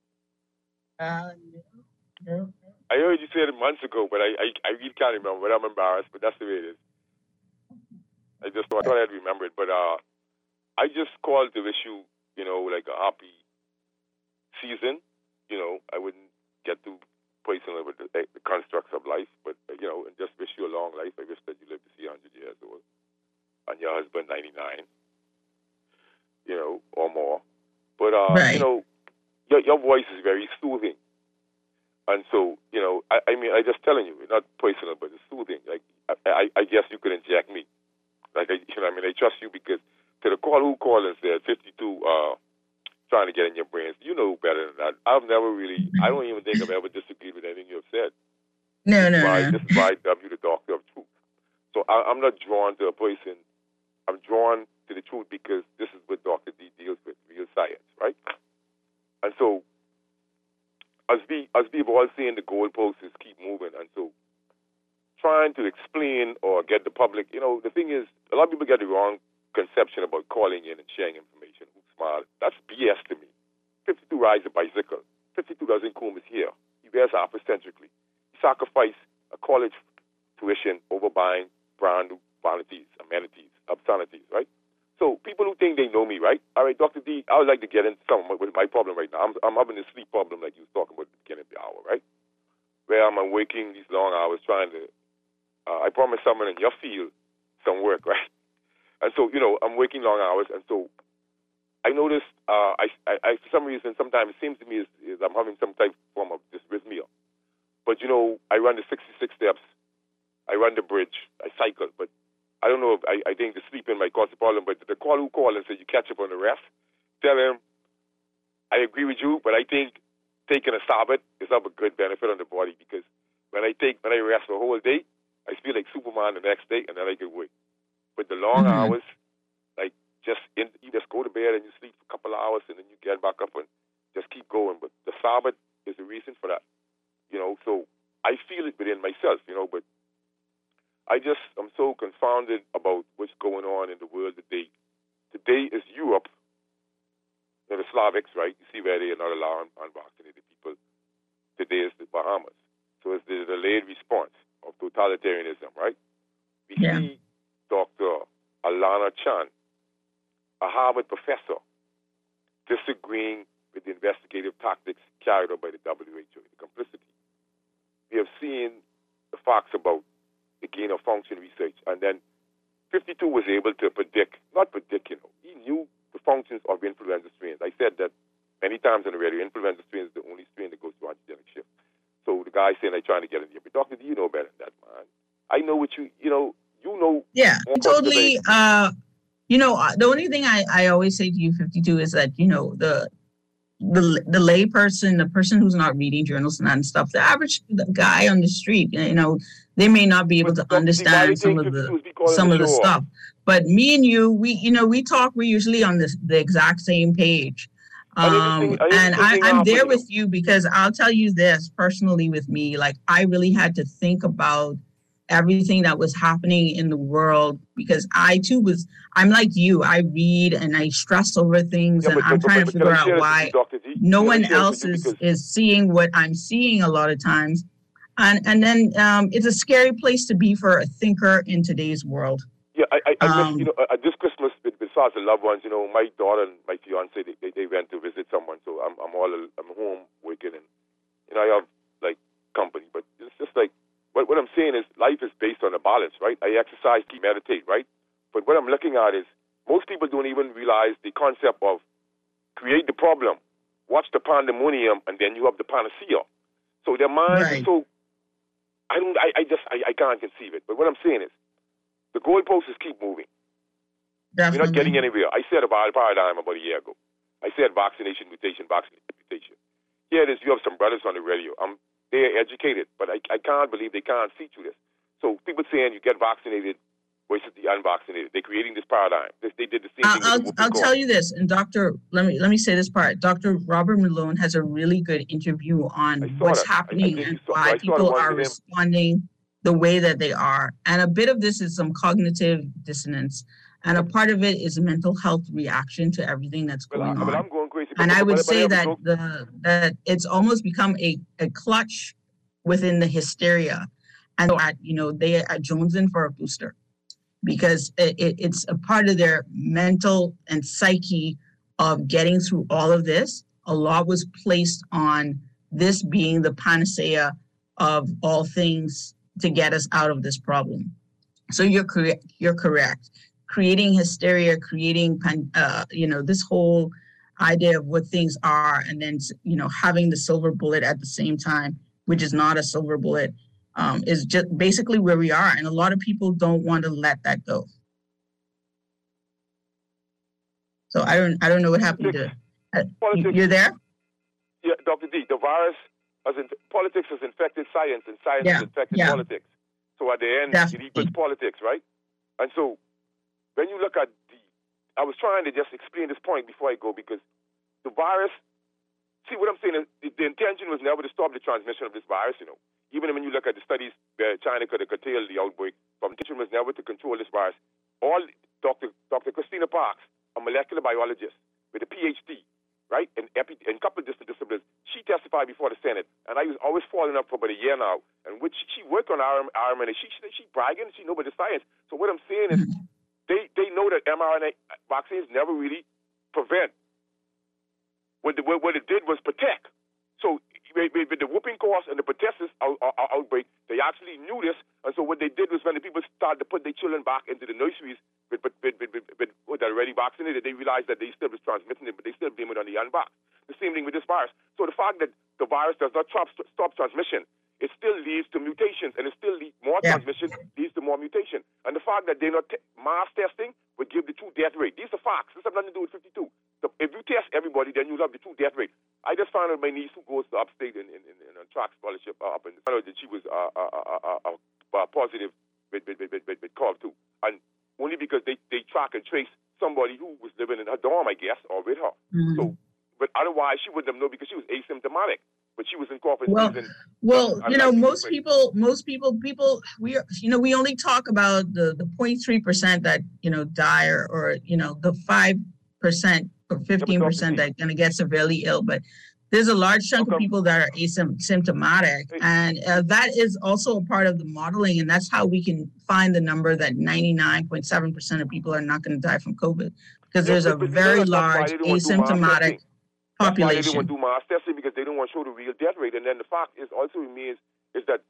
No. I heard you say it months ago, but I really can't remember, but I'm embarrassed, but that's the way it is. I thought I'd remember it, but I just called to wish you, like a happy season. I wouldn't get too personal with the constructs of life, but, and just wish you a long life. I wish that you live to see 100 years old. And your husband 99, or more. But, right. Your voice is very soothing. And so, I mean, I just telling you, not personal, but it's soothing. Like, I guess you could inject me. Like, I trust you because to the call who called and said 52 trying to get in your brains, you know better than that. I don't even think I've ever disagreed with anything you've said. No. This is why I dub you the doctor of truth. So I'm not drawn to a person. I'm drawn to the truth because this is what Dr. D deals with, real science, right? And so, as we've all seen, the goalposts keep moving, and so trying to explain or get the public, the thing is, a lot of people get the wrong conception about calling in and sharing information. Who's smart? That's BS to me. 52 rides a bicycle. 52 doesn't comb his hair. He wears Afrocentrically. He sacrificed a college tuition over buying brand new vanities, amenities, obscenities, right? So people who think they know me, right? All right, Dr. D, I would like to get into with my problem right now. I'm having a sleep problem like you was talking about at the beginning of the hour, right? Where I'm working these long hours trying to, I promise someone in your field some work, right? And so, I'm working long hours, and so I noticed, I for some reason, sometimes it seems to me is I'm having some type of form of dysrhythmia. But, I run the 66 steps, I run the bridge, I cycle, but I don't know if I think the sleeping might cause a problem, but the caller who called and said you catch up on the rest, tell him, I agree with you, but I think taking a Sabbath is of a good benefit on the body, because when I rest for a whole day, I feel like Superman the next day, and then I get away. But the long hours, like you just go to bed and you sleep for a couple of hours, and then you get back up and just keep going. But the Sabbath is the reason for that, So I feel it within myself, but I'm so confounded about what's going on in the world today. Today is Europe, the Slavics, right? You see where they are not allowing unvaccinated people. Today is the Bahamas. So it's the delayed response of totalitarianism, right? We see Dr. Alana Chan, a Harvard professor, disagreeing with the investigative tactics carried out by the WHO, the complicity. We have seen the facts about the gain of function research, and then 52 was able to he knew the functions of influenza strains. I said that many times on the radio. Influenza strain is the only strain that goes through antigenic shift. So the guy saying I'm trying to get in here, but Dr. D, you know better than that, man. I know what you know. Yeah, totally. The only thing I always say to you, 52, is that the lay person, the person who's not reading journals and stuff, the average guy on the street, they may not be able to understand some of the stuff. But me and you, we talk. We're usually on the exact same page. And I'm there with you, because I'll tell you this personally with me, like I really had to think about everything that was happening in the world, because I'm like you. I read and I stress over things, and I'm trying to figure out why no one else is seeing what I'm seeing a lot of times. And then it's a scary place to be for a thinker in today's world. Yeah, I miss, this Christmas, besides the loved ones, my daughter and my fiance, they went to visit someone, so I'm home working, and I have like company, but it's just like what I'm saying is life is based on a balance, right? I exercise, keep meditate, right? But what I'm looking at is most people don't even realize the concept of create the problem, watch the pandemonium, and then you have the panacea. So their mind is so I can't conceive it. But what I'm saying is the goalposts keep moving. Definitely. We're not getting anywhere. I said about paradigm about a year ago. I said vaccination, mutation. Here it is. You have some brothers on the radio. They're educated, but I can't believe they can't see through this. So people saying you get vaccinated versus the unvaccinated. They're creating this paradigm. They did the same thing. I'll tell you this, and let me say this part. Dr. Robert Malone has a really good interview on what's happening and why people are responding the way that they are. And a bit of this is some cognitive dissonance. And a part of it is a mental health reaction to everything that's going on. I'm going crazy. And I would say that that it's almost become a clutch within the hysteria. And they are jonesing for a booster, because it's a part of their mental and psyche of getting through all of this. A lot was placed on this being the panacea of all things to get us out of this problem. So you're correct. Creating hysteria, creating, this whole idea of what things are, and then, having the silver bullet at the same time, which is not a silver bullet, is just basically where we are. And a lot of people don't want to let that go. So I don't know what happened to you're there? Yeah, Dr. D, the virus, politics has infected science, and science has infected politics. So at the end, it equals politics, right? And so when you look at I was trying to just explain this point before I go, because the virus, see what I'm saying is the intention was never to stop the transmission of this virus, Even when you look at the studies where China could have curtailed the outbreak, the intention was never to control this virus. Dr. Christina Parks, a molecular biologist with a PhD, right, in couple of different disciplines, she testified before the Senate, and I was always following up for about a year now, and which she worked on RMNA. She bragging, she know about the science. So what I'm saying is, they know that mRNA vaccines never really prevent. What it did was protect. So with the whooping course and the pertussis outbreak, they actually knew this, and so what they did was when the people started to put their children back into the nurseries with already vaccinated, they realized that they still was transmitting it, but they still blame it on the unvax. The same thing with this virus. So the fact that the virus does not stop transmission, it still leads to mutations, and it still leads more transmission, leads to more mutation. And the fact that they're not mass testing would give the true death rate. These are facts. This has nothing to do with 52. So if you test everybody, then you'll have the true death rate. I just found out my niece who goes to upstate in a track scholarship up in the found out that she was positive with COV2. And only because they track and trace somebody who was living in her dorm, I guess, or with her. Mm-hmm. So, but otherwise she wouldn't have known because she was asymptomatic. But she was incorporated. Well, most people, we only talk about the 0.3% that, die or the 5% or 15% that are going to get severely ill. But there's a large chunk of people that are asymptomatic. And that is also a part of the modeling. And that's how we can find the number that 99.7% of people are not going to die from COVID. Because there's a very large asymptomatic population. That's why they don't want to do mass testing, because they don't want to show the real death rate. And then the fact is also remains is that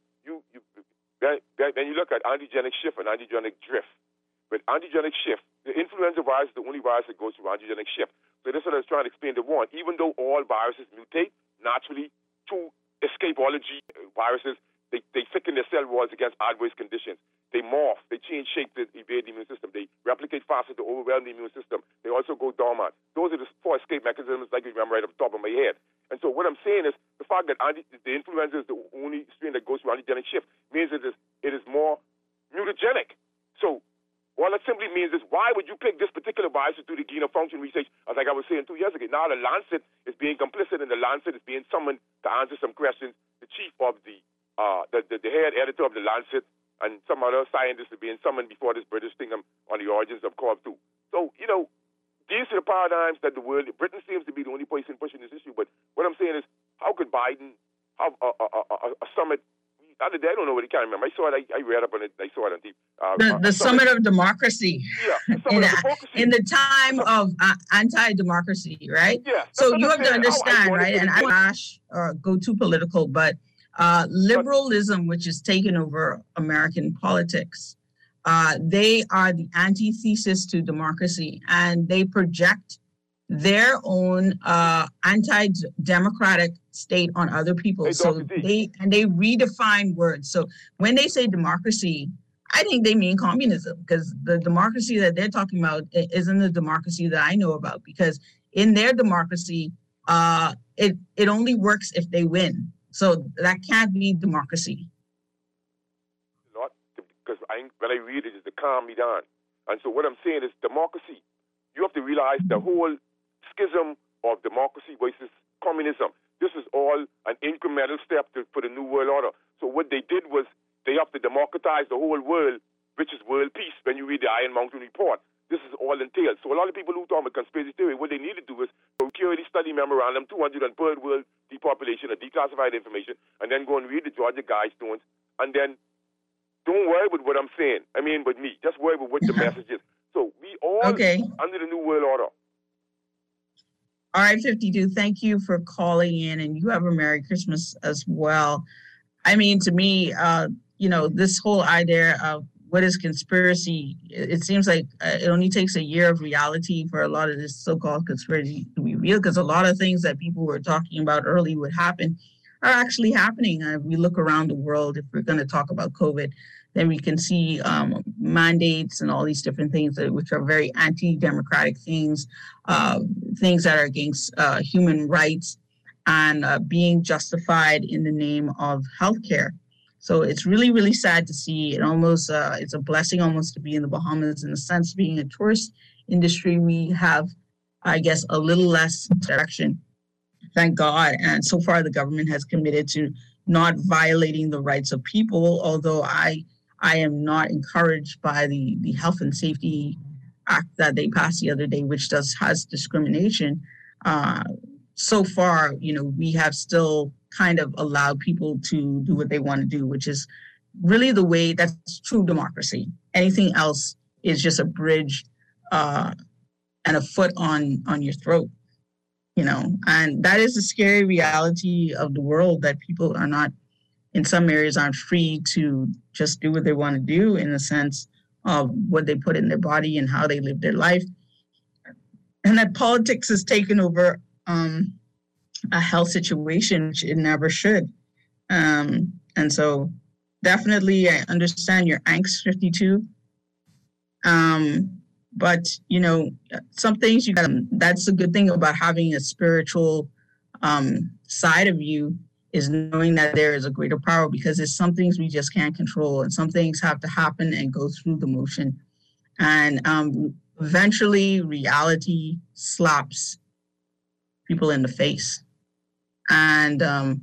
when you look at antigenic shift and antigenic drift. With antigenic shift, the influenza virus is the only virus that goes through antigenic shift. So this is what I was trying to explain to Warren. Even though all viruses mutate naturally to escapology viruses, they thicken their cell walls against adverse conditions. They morph, they change shape to evade the immune system. They replicate faster to overwhelm the immune system. They also go dormant. Those are the 4 escape mechanisms, like you remember right off the top of my head. And so what I'm saying is the fact that the influenza is the only strain that goes through antigenic shift means it is more mutagenic. So all that simply means is, why would you pick this particular virus to do the gain of function research, like I was saying 2 years ago? Now the Lancet is being complicit, and the Lancet is being summoned to answer some questions. The chief of the head editor of the Lancet and some other scientists are being summoned before this British thing on the origins of COV2. So, these are the paradigms that the world, Britain seems to be the only person pushing this issue, but what I'm saying is, how could Biden have a summit? The other day, I don't know what he can't remember. I saw it. I read up on it. I saw it on TV. The Summit of Democracy. Yeah, the Summit of Democracy. In the time of anti-democracy, right? Yeah. So you have to understand, right? And I go too political, but liberalism, which is taken over American politics, they are the antithesis to democracy, and they project their own anti-democratic state on other people. So they redefine words. So when they say democracy, I think they mean communism, because the democracy that they're talking about isn't the democracy that I know about, because in their democracy, it only works if they win. So that can't be democracy. Not because when I read it, it's to calm me down. And so what I'm saying is democracy. You have to realize the whole schism of democracy versus communism. This is all an incremental step for the New World Order. So what they did was they have to democratize the whole world, which is world peace. When you read the Iron Mountain Report, this is all entailed. So a lot of people who talk about conspiracy theory, what they need to do is security study memorandum, 203rd world depopulation or declassified information, and then go and read the Georgia Guidestones, and then don't worry with what I'm saying. I mean, with me. Just worry with what the message is. So we all under the New World Order. All right, 52, thank you for calling in, and you have a Merry Christmas as well. I mean, to me, this whole idea of what is conspiracy, it seems like it only takes a year of reality for a lot of this so-called conspiracy to be real, because a lot of things that people were talking about early would happen are actually happening. If we look around the world, if we're going to talk about COVID, then we can see mandates and all these different things which are very anti-democratic things, things that are against human rights and being justified in the name of healthcare. So it's really, really sad to see. It almost it's a blessing almost to be in the Bahamas in a sense. Being a tourist industry, we have, I guess, a little less direction. Thank God. And so far, the government has committed to not violating the rights of people, although I am not encouraged by the Health and Safety Act that they passed the other day, which has discrimination. So far, we have still kind of allowed people to do what they want to do, which is really the way that's true democracy. Anything else is just a bridge and a foot on your throat. and that is the scary reality of the world, that people are not, in some areas, aren't free to just do what they want to do in the sense of what they put in their body and how they live their life. And that politics has taken over a health situation, which it never should. And so definitely I understand your angst, 52. But, some things that's a good thing about having a spiritual side of you, is knowing that there is a greater power, because there's some things we just can't control, and some things have to happen and go through the motion. And eventually reality slaps people in the face. And,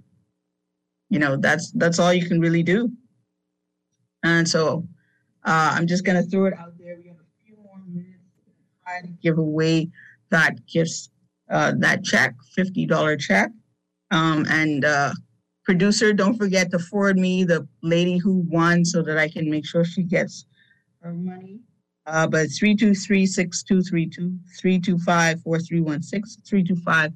that's all you can really do. And so I'm just going to throw it out there. We have a few more minutes to try to give away that gifts, that check, $50 check. And producer, don't forget to forward me the lady who won so that I can make sure she gets her money. But 323-6232, 325-4316,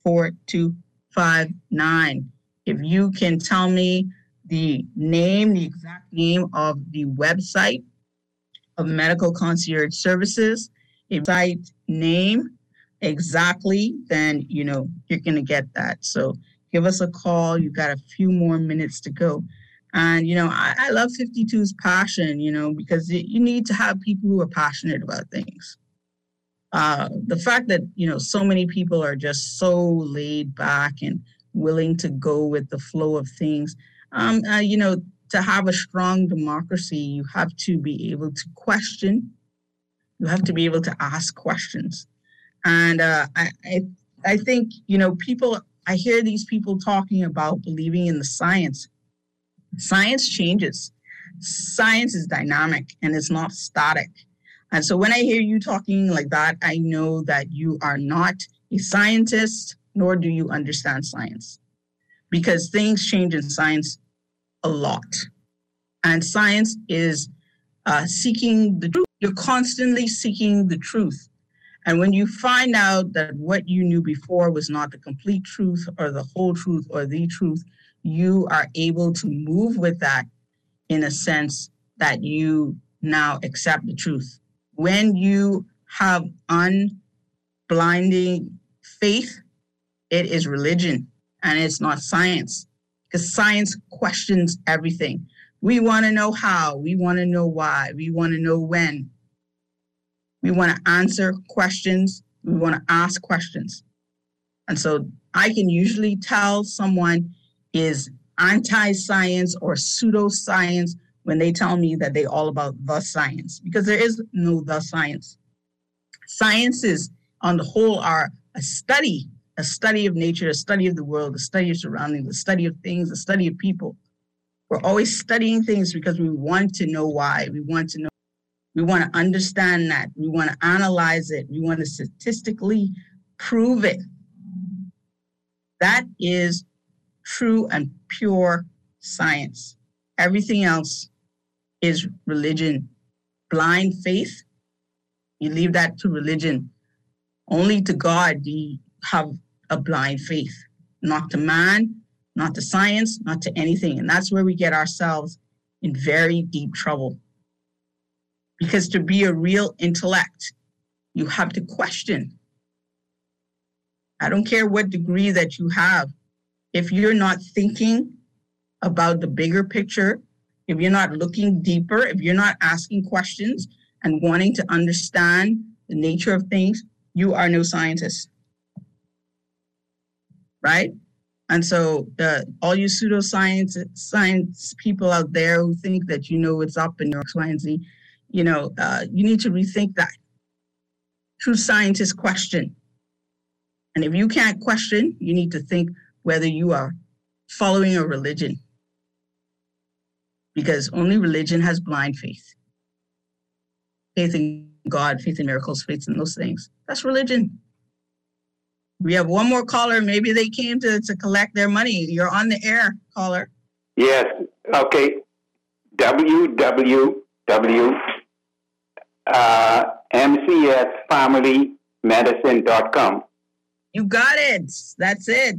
325-4259. If you can tell me the exact name of the website of Medical Concierge Services, a site name exactly, then, you're going to get that. So give us a call. You've got a few more minutes to go. And, I love 52's passion, because you need to have people who are passionate about things. The fact that, so many people are just so laid back and willing to go with the flow of things. To have a strong democracy, you have to be able to question. You have to be able to ask questions. And I think, people, I hear these people talking about believing in the science. Science changes. Science is dynamic and it's not static. And so when I hear you talking like that, I know that you are not a scientist, nor do you understand science, because things change in science a lot. And science is seeking the truth. You're constantly seeking the truth. And when you find out that what you knew before was not the complete truth or the whole truth or the truth, you are able to move with that in a sense that you now accept the truth. When you have unblinding faith, it is religion and it's not science, because science questions everything. We want to know how, we want to know why, we want to know when. We want to answer questions. We want to ask questions. And so I can usually tell someone is anti-science or pseudoscience when they tell me that they're all about the science, because there is no the science. Sciences on the whole are a study of nature, a study of the world, a study of surroundings, a study of things, a study of people. We're always studying things because we want to know why. We want to understand that. We want to analyze it. We want to statistically prove it. That is true and pure science. Everything else is religion. Blind faith, you leave that to religion. Only to God do you have a blind faith. Not to man, not to science, not to anything. And that's where we get ourselves in very deep trouble. Because to be a real intellect, you have to question. I don't care what degree that you have. If you're not thinking about the bigger picture, if you're not looking deeper, if you're not asking questions and wanting to understand the nature of things, you are no scientist. Right? And so all you pseudoscience people out there who think that you know what's up in your X, Y, and Z, you need to rethink that. True scientists question. And if you can't question, you need to think whether you are following a religion. Because only religion has blind faith. Faith in God, faith in miracles, faith in those things. That's religion. We have one more caller. Maybe they came to collect their money. You're on the air, caller. Yes. Okay. www.mcsfamilymedicine.com. You got it. That's it.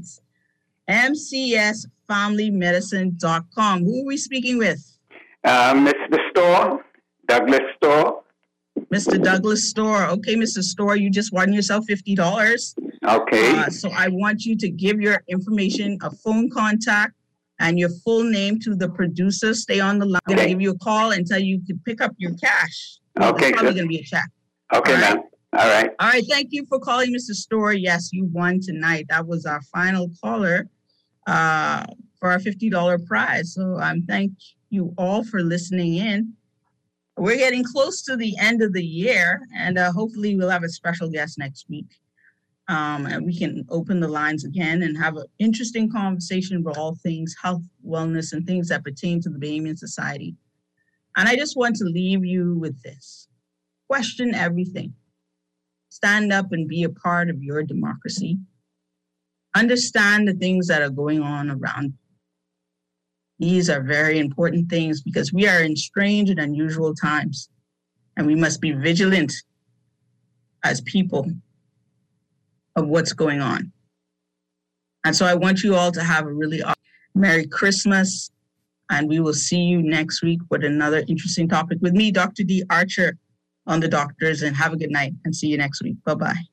MCSFamilyMedicine.com. Who are we speaking with? Mr. Store, Douglas Store. Mr. Douglas Store. Okay, Mr. Store, you just won yourself $50. Okay. So I want you to give your information, a phone contact, and your full name to the producer. Stay on the line. I'm going to give you a call until you can pick up your cash. Okay. It's probably going to be a check. Okay, ma'am. All right. All right. Thank you for calling, Mr. Store. Yes, you won tonight. That was our final caller for our $50 prize. So thank you all for listening in. We're getting close to the end of the year, and hopefully we'll have a special guest next week. And we can open the lines again and have an interesting conversation about all things health, wellness, and things that pertain to the Bahamian society. And I just want to leave you with this. Question everything. Stand up and be a part of your democracy. Understand the things that are going on around. These are very important things because we are in strange and unusual times, and we must be vigilant as people of what's going on. And so I want you all to have a really Merry Christmas, and we will see you next week with another interesting topic with me, Dr. D. Archer, on The Doctors, and have a good night and see you next week. Bye-bye.